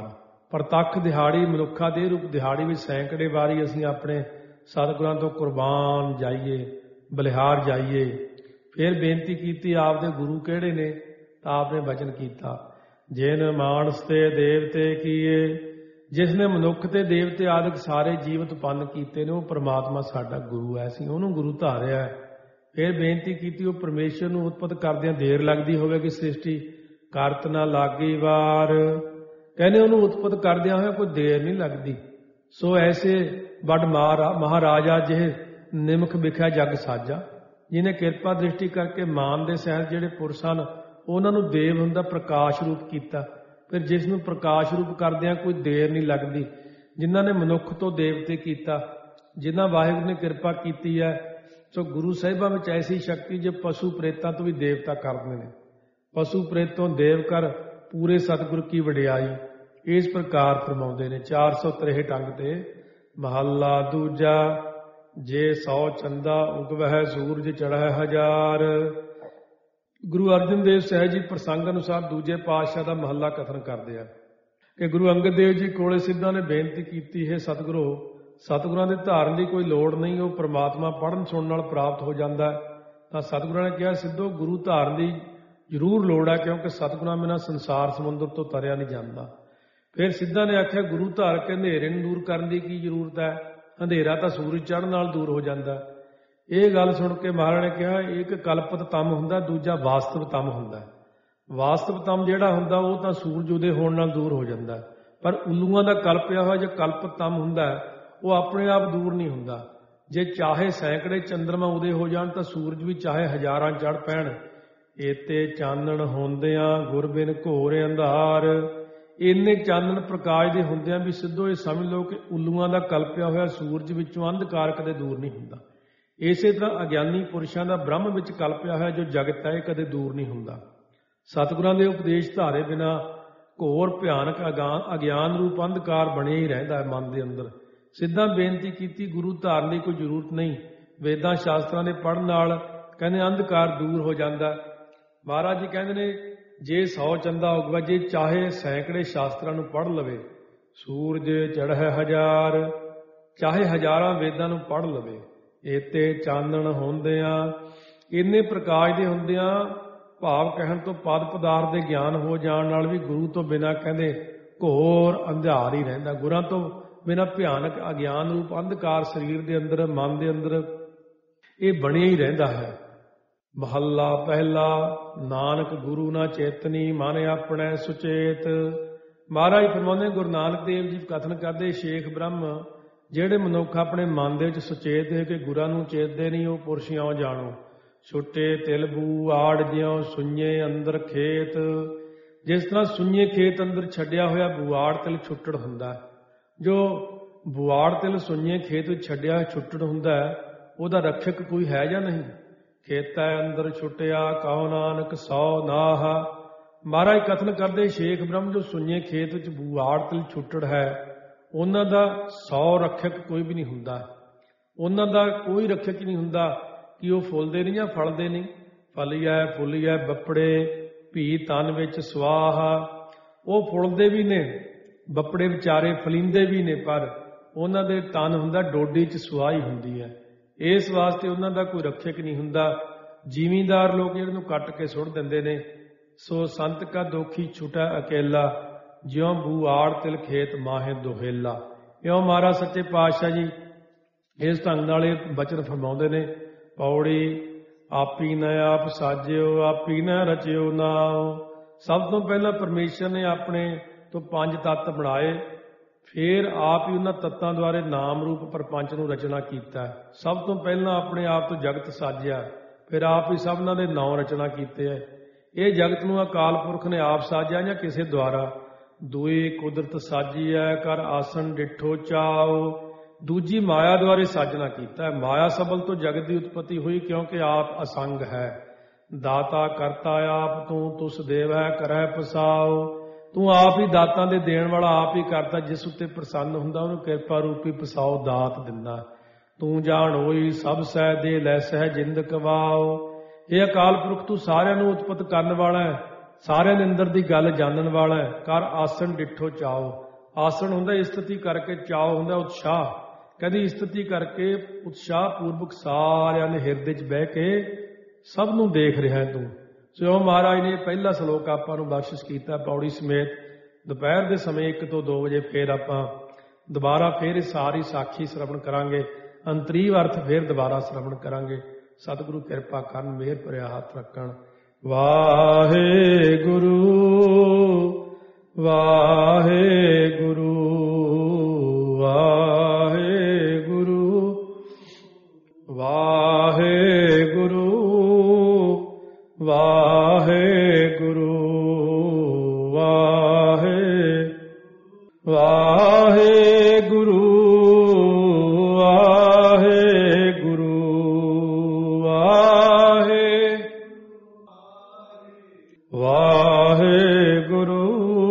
ਪ੍ਰਤੱਖ ਦਿਹਾੜੀ ਮਨੁੱਖਾ ਦੇ ਰੂਪ ਦਿਹਾੜੀ ਵਿੱਚ ਸੈਂਕੜੇ ਵਾਰੀ ਅਸੀਂ ਆਪਣੇ ਸਤਿਗੁਰਾਂ ਤੋਂ ਕੁਰਬਾਨ ਜਾਈਏ, ਬਲਿਹਾਰ ਜਾਈਏ। ਫਿਰ ਬੇਨਤੀ ਕੀਤੀ ਆਪ ਦੇ ਗੁਰੂ ਕਿਹੜੇ ਨੇ, ਤਾਂ ਆਪ ਨੇ ਬਚਨ ਕੀਤਾ, ਜਿਨ ਮਾਨਸ ਤੇ ਦੇਵਤੇ ਕੀਏ, ਜਿਸ ਨੇ ਮਨੁੱਖ ਤੇ ਦੇਵਤੇ ਆਦਿਕ ਸਾਰੇ ਜੀਵ ਉਤਪੰਨ ਕੀਤੇ ਨੇ, ਉਹ ਪ੍ਰਮਾਤਮਾ ਸਾਡਾ ਗੁਰੂ ਹੈ, ਅਸੀਂ ਉਹਨੂੰ ਗੁਰੂ ਧਾਰਿਆ। ਫਿਰ ਬੇਨਤੀ ਕੀਤੀ, ਉਹ ਪਰਮੇਸ਼ਰ ਨੂੰ ਉਤਪਤ ਕਰਦਿਆਂ ਦੇਰ ਲੱਗਦੀ ਹੋਵੇਗੀ, ਸ੍ਰਿਸ਼ਟੀ ਕਰਤ ਨਾ ਲਾਗੀ ਵਾਰ, ਕਹਿੰਦੇ ਉਹਨੂੰ ਉਤਪਤ ਕਰਦਿਆਂ ਹੋਇਆ ਕੋਈ ਦੇਰ ਨਹੀਂ ਲੱਗਦੀ। ਸੋ ਐਸੇ ਵੱਡ ਮਹਾਰਾਜਾ ਜਿਹੇ ਨਿਮਖ ਵਿਖਿਆ ਜਗ ਸਾਜਾ, ਜਿਹਨੇ ਕਿਰਪਾ ਦ੍ਰਿਸ਼ਟੀ ਕਰਕੇ ਮਾਨ ਦੇ ਸਹਿਤ ਜਿਹੜੇ ਪੁਰਸ਼ ਹਨ ਉਹਨਾਂ ਨੂੰ ਦੇਵ ਹੁੰਦਾ ਪ੍ਰਕਾਸ਼ ਰੂਪ ਕੀਤਾ। ਫਿਰ ਜਿਸ ਨੂੰ ਪ੍ਰਕਾਸ਼ ਰੂਪ ਕਰਦਿਆਂ ਕੋਈ ਦੇਰ ਨਹੀਂ ਲੱਗਦੀ, ਜਿਨ੍ਹਾਂ ਨੇ ਮਨੁੱਖ ਤੋਂ ਦੇਵਤੇ ਕੀਤਾ, ਜਿਨ੍ਹਾਂ ਵਾਹਿਗੁਰੂ ਨੇ ਕਿਰਪਾ ਕੀਤੀ ਹੈ। ਸੋ ਗੁਰੂ ਸਾਹਿਬਾਂ ਵਿੱਚ ਐਸੀ ਸ਼ਕਤੀ ਜੇ ਪਸ਼ੂ ਪ੍ਰੇਤਾਂ ਤੋਂ ਵੀ ਦੇਵਤਾ ਕਰਦੇ ਨੇ, ਪਸ਼ੂ ਪ੍ਰੇਤੋਂ ਦੇਵ ਕਰ ਪੂਰੇ ਸਤਿਗੁਰ ਕੀ ਵਡਿਆਈ, ਇਸ ਪ੍ਰਕਾਰ ਫਰਮਾਉਂਦੇ ਨੇ। ਚਾਰ ਸੌ ਤਰੇਹਠ ਅੰਗ ਤੇ ਮਹੱਲਾ ਦੂਜਾ, ਜੇ ਸੌ ਚੰਦਾ ਉਗਵਹਿ ਸੂਰਜ ਚੜ੍ਹੈ ਹਜ਼ਾਰ। ਗੁਰੂ ਅਰਜਨ ਦੇਵ ਸਾਹਿਬ ਜੀ ਪ੍ਰਸੰਗ ਅਨੁਸਾਰ ਦੂਜੇ ਪਾਤਸ਼ਾਹ ਦਾ ਮਹੱਲਾ ਕਥਨ ਕਰਦੇ ਆ ਕਿ ਗੁਰੂ ਅੰਗਦ ਦੇਵ ਜੀ ਕੋਲੇ ਸਿੱਧਾਂ ਨੇ ਬੇਨਤੀ ਕੀਤੀ ਹੈ, ਸਤਿਗੁਰੂ ਸਤਿਗੁਰਾਂ ਦੇ ਧਾਰਨ ਦੀ ਕੋਈ ਲੋੜ ਨਹੀਂ, ਉਹ ਪ੍ਰਮਾਤਮਾ ਪੜ੍ਹਨ ਸੁਣਨ ਨਾਲ ਪ੍ਰਾਪਤ ਹੋ ਜਾਂਦਾ। ਤਾਂ ਸਤਿਗੁਰਾਂ ਨੇ ਕਿਹਾ, ਸਿੱਧੋ ਗੁਰੂ ਧਾਰਨ ਦੀ ਜ਼ਰੂਰ ਲੋੜ ਹੈ, ਕਿਉਂਕਿ ਸਤਿਗੁਰਾਂ ਬਿਨਾਂ ਸੰਸਾਰ ਸਮੁੰਦਰ ਤੋਂ ਤਰਿਆ ਨਹੀਂ ਜਾਂਦਾ। ਫਿਰ ਸਿੱਧਾਂ ਨੇ ਆਖਿਆ, ਗੁਰੂ ਧਾਰ ਕੇ ਹਨੇਰੇ ਨੂੰ ਦੂਰ ਕਰਨ ਦੀ ਕੀ ਜ਼ਰੂਰਤ ਹੈ, ਹਨੇਰਾ ਤਾਂ ਸੂਰਜ ਚੜ੍ਹਨ ਨਾਲ ਦੂਰ ਹੋ ਜਾਂਦਾ। ਇਹ ਗੱਲ ਸੁਣ ਕੇ ਮਹਾਰਾਜ ਨੇ ਕਿਹਾ, ਇੱਕ ਕਲਪਤ ਤਮ ਹੁੰਦਾ, ਦੂਜਾ ਵਾਸਤਵ ਤਮ ਹੁੰਦਾ। ਵਾਸਤਵ ਤਮ ਜਿਹੜਾ ਹੁੰਦਾ ਉਹ ਤਾਂ ਸੂਰਜ ਉਦੇ ਹੋਣ ਨਾਲ ਦੂਰ ਹੋ ਜਾਂਦਾ, ਪਰ ਉੱਲੂਆਂ ਦਾ ਕਲਪਿਆ ਹੋਇਆ ਜੋ ਕਲਪਤ ਤਮ ਹੁੰਦਾ ਉਹ ਆਪਣੇ ਆਪ ਦੂਰ ਨਹੀਂ ਹੁੰਦਾ। ਜੇ ਚਾਹੇ ਸੈਂਕੜੇ ਚੰਦਰਮਾ ਉਦੇ ਹੋ ਜਾਣ ਤਾਂ ਸੂਰਜ ਵੀ ਚਾਹੇ ਹਜ਼ਾਰਾਂ ਚੜ੍ਹ ਪੈਣ। ਏਤੇ ਚਾਨਣ ਹੁੰਦਿਆਂ ਗੁਰ ਬਿਨ ਘੋਰ ਅੰਧਾਰ, ਇੰਨੇ ਚਾਨਣ ਪ੍ਰਕਾਸ਼ ਦੇ ਹੁੰਦਿਆਂ ਵੀ ਸਿੱਧੋ ਇਹ ਸਮਝ ਲਓ ਕਿ ਉੱਲੂਆਂ ਦਾ ਕਲਪਿਆ ਹੋਇਆ ਸੂਰਜ ਵਿੱਚੋਂ ਅੰਧਕਾਰ ਕਦੇ ਦੂਰ ਨਹੀਂ ਹੁੰਦਾ। ਇਸੇ ਤਰ੍ਹਾਂ ਅਗਿਆਨੀ ਪੁਰਸ਼ਾਂ ਦਾ ਬ੍ਰਹਮ ਵਿੱਚ ਕਲਪਿਆ ਹੋਇਆ ਜੋ ਜਗਤ ਹੈ ਇਹ ਕਦੇ ਦੂਰ ਨਹੀਂ ਹੁੰਦਾ। ਸਤਿਗੁਰਾਂ ਦੇ ਉਪਦੇਸ਼ ਧਾਰੇ ਬਿਨਾਂ ਘੋਰ ਭਿਆਨਕ ਅਗਿਆਨ ਰੂਪ ਅੰਧਕਾਰ ਬਣਿਆ ਹੀ ਰਹਿੰਦਾ ਹੈ ਮਨ ਦੇ ਅੰਦਰ। ਸਿੱਧਾਂ ਬੇਨਤੀ ਕੀਤੀ, ਗੁਰੂ ਧਾਰਨ ਦੀ ਕੋਈ ਜ਼ਰੂਰਤ ਨਹੀਂ, ਵੇਦਾਂ ਸ਼ਾਸਤਰਾਂ ਦੇ ਪੜ੍ਹਨ ਨਾਲ ਕਹਿੰਦੇ ਅੰਧਕਾਰ ਦੂਰ ਹੋ ਜਾਂਦਾ। ਮਹਾਰਾਜ ਜੀ ਕਹਿੰਦੇ ਨੇ, ਜੇ ਸੌ ਚੰਦਾ ਉਗਵਾ, ਜੇ ਚਾਹੇ ਸੈਂਕੜੇ ਸ਼ਾਸਤਰਾਂ ਨੂੰ ਪੜ੍ਹ ਲਵੇ, ਸੂਰਜ ਚੜ੍ਹੈ ਹਜ਼ਾਰ, ਚਾਹੇ ਹਜ਼ਾਰਾਂ ਵੇਦਾਂ ਨੂੰ ਪੜ੍ਹ ਲਵੇ। ਏਤੇ ਚਾਨਣ ਹੁੰਦਿਆਂ, ਇੰਨੇ ਪ੍ਰਕਾਸ਼ ਦੇ ਹੁੰਦਿਆਂ, ਭਾਵ ਕਹਿਣ ਤੋਂ ਪਦ ਪਦਾਰਥ ਦੇ ਗਿਆਨ ਹੋ ਜਾਣ ਨਾਲ ਵੀ ਗੁਰੂ ਤੋਂ ਬਿਨਾਂ ਕਹਿੰਦੇ ਘੋਰ ਅੰਧਿਆਰ ਹੀ ਰਹਿੰਦਾ। ਗੁਰਾਂ ਤੋਂ ਬਿਨਾਂ ਭਿਆਨਕ ਅਗਿਆਨ ਰੂਪ ਅੰਧਕਾਰ ਸਰੀਰ ਦੇ ਅੰਦਰ, ਮਨ ਦੇ ਅੰਦਰ ਇਹ ਬਣਿਆ ਹੀ ਰਹਿੰਦਾ ਹੈ। ਮਹੱਲਾ ਪਹਿਲਾ, ਨਾਨਕ ਗੁਰੂ ਨਾ ਚੇਤਨੀ, ਮਨ ਆਪਣੇ ਸੁਚੇਤ। ਮਹਾਰਾਜ ਫਰਮਾਉਂਦੇ, ਗੁਰੂ ਨਾਨਕ ਦੇਵ ਜੀ ਕਥਨ ਕਰਦੇ, ਸ਼ੇਖ ਬ੍ਰਹਮ ਜਿਹੜੇ ਮਨੁੱਖ ਆਪਣੇ ਮਨ ਦੇ ਵਿੱਚ ਸੁਚੇਤ ਹੈ ਕਿ ਗੁਰਾਂ ਨੂੰ ਚੇਤਦੇ ਨਹੀਂ, ਉਹ ਪੁਰਸ਼ ਇਉਂ ਜਾਣੋ। ਛੁੱਟੇ ਤਿਲ ਬੂ ਆੜ ਜਿਉਂ ਸੁੰਨੇ ਅੰਦਰ ਖੇਤ, ਜਿਸ ਤਰ੍ਹਾਂ ਸੁੰਨੇ ਖੇਤ ਅੰਦਰ ਛੱਡਿਆ ਹੋਇਆ ਬੁਆੜ ਤਿਲ ਛੁੱਟੜ ਹੁੰਦਾ। ਜੋ ਬੁਆੜ ਤਿਲ ਸੁੰਨੇ ਖੇਤ ਵਿੱਚ ਛੱਡਿਆ ਹੋਇਆ ਛੁੱਟੜ ਹੁੰਦਾ, ਉਹਦਾ ਰੱਖਿਅਕ ਕੋਈ ਹੈ ਜਾਂ ਨਹੀਂ। ਖੇਤੈ ਅੰਦਰ ਛੁੱਟਿਆ ਕਹੋ ਨਾਨਕ ਸੌ ਨਾਹ। ਮਹਾਰਾਜ ਕਥਨ ਕਰਦੇ, ਸ਼ੇਖ ਬ੍ਰਹਮ ਜੋ ਸੁੰਨੇ ਖੇਤ ਵਿੱਚ ਬੁਆੜ ਤਿਲ ਛੁੱਟੜ ਹੈ, ਉਹਨਾਂ ਦਾ ਸੌ ਰੱਖਿਅਕ ਕੋਈ ਵੀ ਨਹੀਂ ਹੁੰਦਾ। ਉਹਨਾਂ ਦਾ ਕੋਈ ਰੱਖਿਅਕ ਨਹੀਂ ਹੁੰਦਾ ਕਿ ਉਹ ਫੁੱਲਦੇ ਨਹੀਂ ਜਾਂ ਫਲਦੇ ਨਹੀਂ। ਫਲੀਐ ਫੁੱਲੀਐ ਬੱਪੜੇ ਭੀ ਤਨ ਵਿੱਚ ਸਵਾਹ, ਉਹ ਫੁੱਲਦੇ ਵੀ ਨੇ, ਬੱਪੜੇ ਵਿਚਾਰੇ ਫਲਿੰਦੇ ਵੀ ਨੇ, ਪਰ ਉਹਨਾਂ ਦੇ ਤਨ ਹੁੰਦਾ ਡੋਡੀ 'ਚ ਸੁਆਹੀ ਹੁੰਦੀ ਹੈ। ਇਸ ਵਾਸਤੇ ਉਹਨਾਂ ਦਾ ਕੋਈ ਰੱਖਿਅਕ ਨਹੀਂ ਹੁੰਦਾ। ਜ਼ਿਮੀਂਦਾਰ ਲੋਕ ਜਿਹੜੇ ਨੂੰ ਕੱਟ ਕੇ ਸੁੱਟ ਦਿੰਦੇ ਨੇ। ਸੋ ਸੰਤ ਕਾ ਦੋਖੀ ਛੁਟਾ ਅਕੇਲਾ, ਜਿਉਂ ਬੂਆੜ ਤਿਲ ਖੇਤ ਮਾਹੇ ਦੁਹੇਲਾ। ਇਉਂ ਮਹਾਰਾਜ ਸੱਚੇ ਪਾਤਸ਼ਾਹ ਜੀ ਇਸ ਢੰਗ ਨਾਲ ਇਹ ਬਚਨ ਫਰਮਾਉਂਦੇ ਨੇ। ਪੌੜੀ, ਆਪੀ ਨ ਆਪ ਸਾਜਿਓ, ਆਪੀ ਨ ਰਚਿਓ ਨਾਉ। ਸਭ ਤੋਂ ਪਹਿਲਾਂ ਪਰਮੇਸ਼ਰ ਨੇ ਆਪਣੇ ਤੋਂ ਪੰਜ ਤੱਤ ਬਣਾਏ, ਫਿਰ ਆਪ ਹੀ ਉਹਨਾਂ ਤੱਤਾਂ ਦੁਆਰੇ ਨਾਮ ਰੂਪ ਪ੍ਰਪੰਚ ਨੂੰ ਰਚਨਾ ਕੀਤਾ। ਸਭ ਤੋਂ ਪਹਿਲਾਂ ਆਪਣੇ ਆਪ ਤੋਂ ਜਗਤ ਸਾਜਿਆ, ਫਿਰ ਆਪ ਹੀ ਸਭਨਾਂ ਦੇ ਨਾਂ ਰਚਨਾ ਕੀਤੇ ਹੈ। ਇਹ ਜਗਤ ਨੂੰ ਅਕਾਲ ਪੁਰਖ ਨੇ ਆਪ ਸਾਜਿਆ ਜਾਂ ਕਿਸੇ ਦੁਆਰਾ। ਦੂਈ ਕੁਦਰਤ ਸਾਜੀ ਹੈ, ਕਰ ਆਸਣ ਡਿਠੋ ਚਾਓ। ਦੂਜੀ ਮਾਇਆ ਦੁਆਰੇ ਸਾਜਣਾ ਕੀਤਾ ਹੈ। ਮਾਇਆ ਸਬਲ ਤੋਂ ਜਗਤ ਦੀ ਉਤਪਤੀ ਹੋਈ, ਕਿਉਂਕਿ ਆਪ ਅਸੰਗ ਹੈ। ਦਾਤਾ ਕਰਤਾ ਆਪ ਤੂੰ, ਤੁਸ ਦੇਵੈ ਕਰੈ ਪਸਾਓ। ਤੂੰ ਆਪ ਹੀ ਦਾਤਾਂ ਦੇ ਦੇਣ ਵਾਲਾ, ਆਪ ਹੀ ਕਰਤਾ, ਜਿਸ ਉੱਤੇ ਪ੍ਰਸੰਨ ਹੁੰਦਾ ਉਹਨੂੰ ਕਿਰਪਾ ਰੂਪੀ ਪਸਾਓ ਦਾਤ ਦਿੰਦਾ। ਤੂੰ ਜਾਣ ਹੋਈ ਸਭ ਸਹਿ ਦੇ ਲੈ ਸਹਿ ਜਿੰਦ ਕਵਾਓ। ਇਹ ਅਕਾਲ ਪੁਰਖ ਤੂੰ ਸਾਰਿਆਂ ਨੂੰ ਉਤਪਤ ਕਰਨ ਵਾਲਾ ਹੈ, ਸਾਰਿਆਂ ਦੇ ਅੰਦਰ ਦੀ ਗੱਲ ਜਾਣਨ ਵਾਲਾ ਹੈ। ਕਰ ਆਸਣ ਡਿਠੋ ਚਾਓ, ਆਸਣ ਹੁੰਦਾ ਇਸਤਤੀ ਕਰਕੇ, ਚਾਅ ਹੁੰਦਾ ਉਤਸ਼ਾਹ। ਕਹਿੰਦੀ ਇਸਤਤੀ ਕਰਕੇ ਉਤਸ਼ਾਹ ਪੂਰਵਕ ਸਾਰਿਆਂ ਦੇ ਹਿਰਦੇ 'ਚ ਬਹਿ ਕੇ ਸਭ ਨੂੰ ਦੇਖ ਰਿਹਾ ਤੂੰ। ਸੋ ਮਹਾਰਾਜ ਨੇ ਪਹਿਲਾ ਸ਼ਲੋਕ ਆਪਾਂ ਨੂੰ ਬਖਸ਼ਿਸ਼ ਕੀਤਾ ਪੌੜੀ ਸਮੇਤ। ਦੁਪਹਿਰ ਦੇ ਸਮੇਂ ਇੱਕ ਤੋਂ ਦੋ ਵਜੇ ਫੇਰ ਆਪਾਂ ਦੁਬਾਰਾ ਫੇਰ ਇਹ ਸਾਰੀ ਸਾਖੀ ਸ਼ਰਵਣ ਕਰਾਂਗੇ। ਅੰਤਰੀਵ ਅਰਥ ਫੇਰ ਦੁਬਾਰਾ ਸ਼ਰਵਣ ਕਰਾਂਗੇ। ਸਤਿਗੁਰੂ ਕਿਰਪਾ ਕਰਨ, ਮਿਹਰ ਭਰਿਆ ਹੱਥ ਰੱਖਣ। ਵਾਹਿਗੁਰੂ ਵਾਹਿਗੁਰੂ ਵਾਹਿਗੁਰੂ ਵਾਹਿਗੁਰੂ ਵਾਹਿਗੁਰੂ ਵਾਹਿ ਵਾਹਿਗੁਰੂ ਵਾਹਿਗੁਰੂ ਵਾਹਿ ਵਾਹਿਗੁਰੂ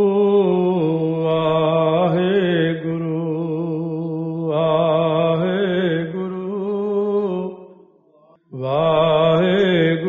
ਵਾਹਿਗੁਰੂ ਵਾਹਿਗੁਰੂ ਵਾਹਿਗੁਰੂ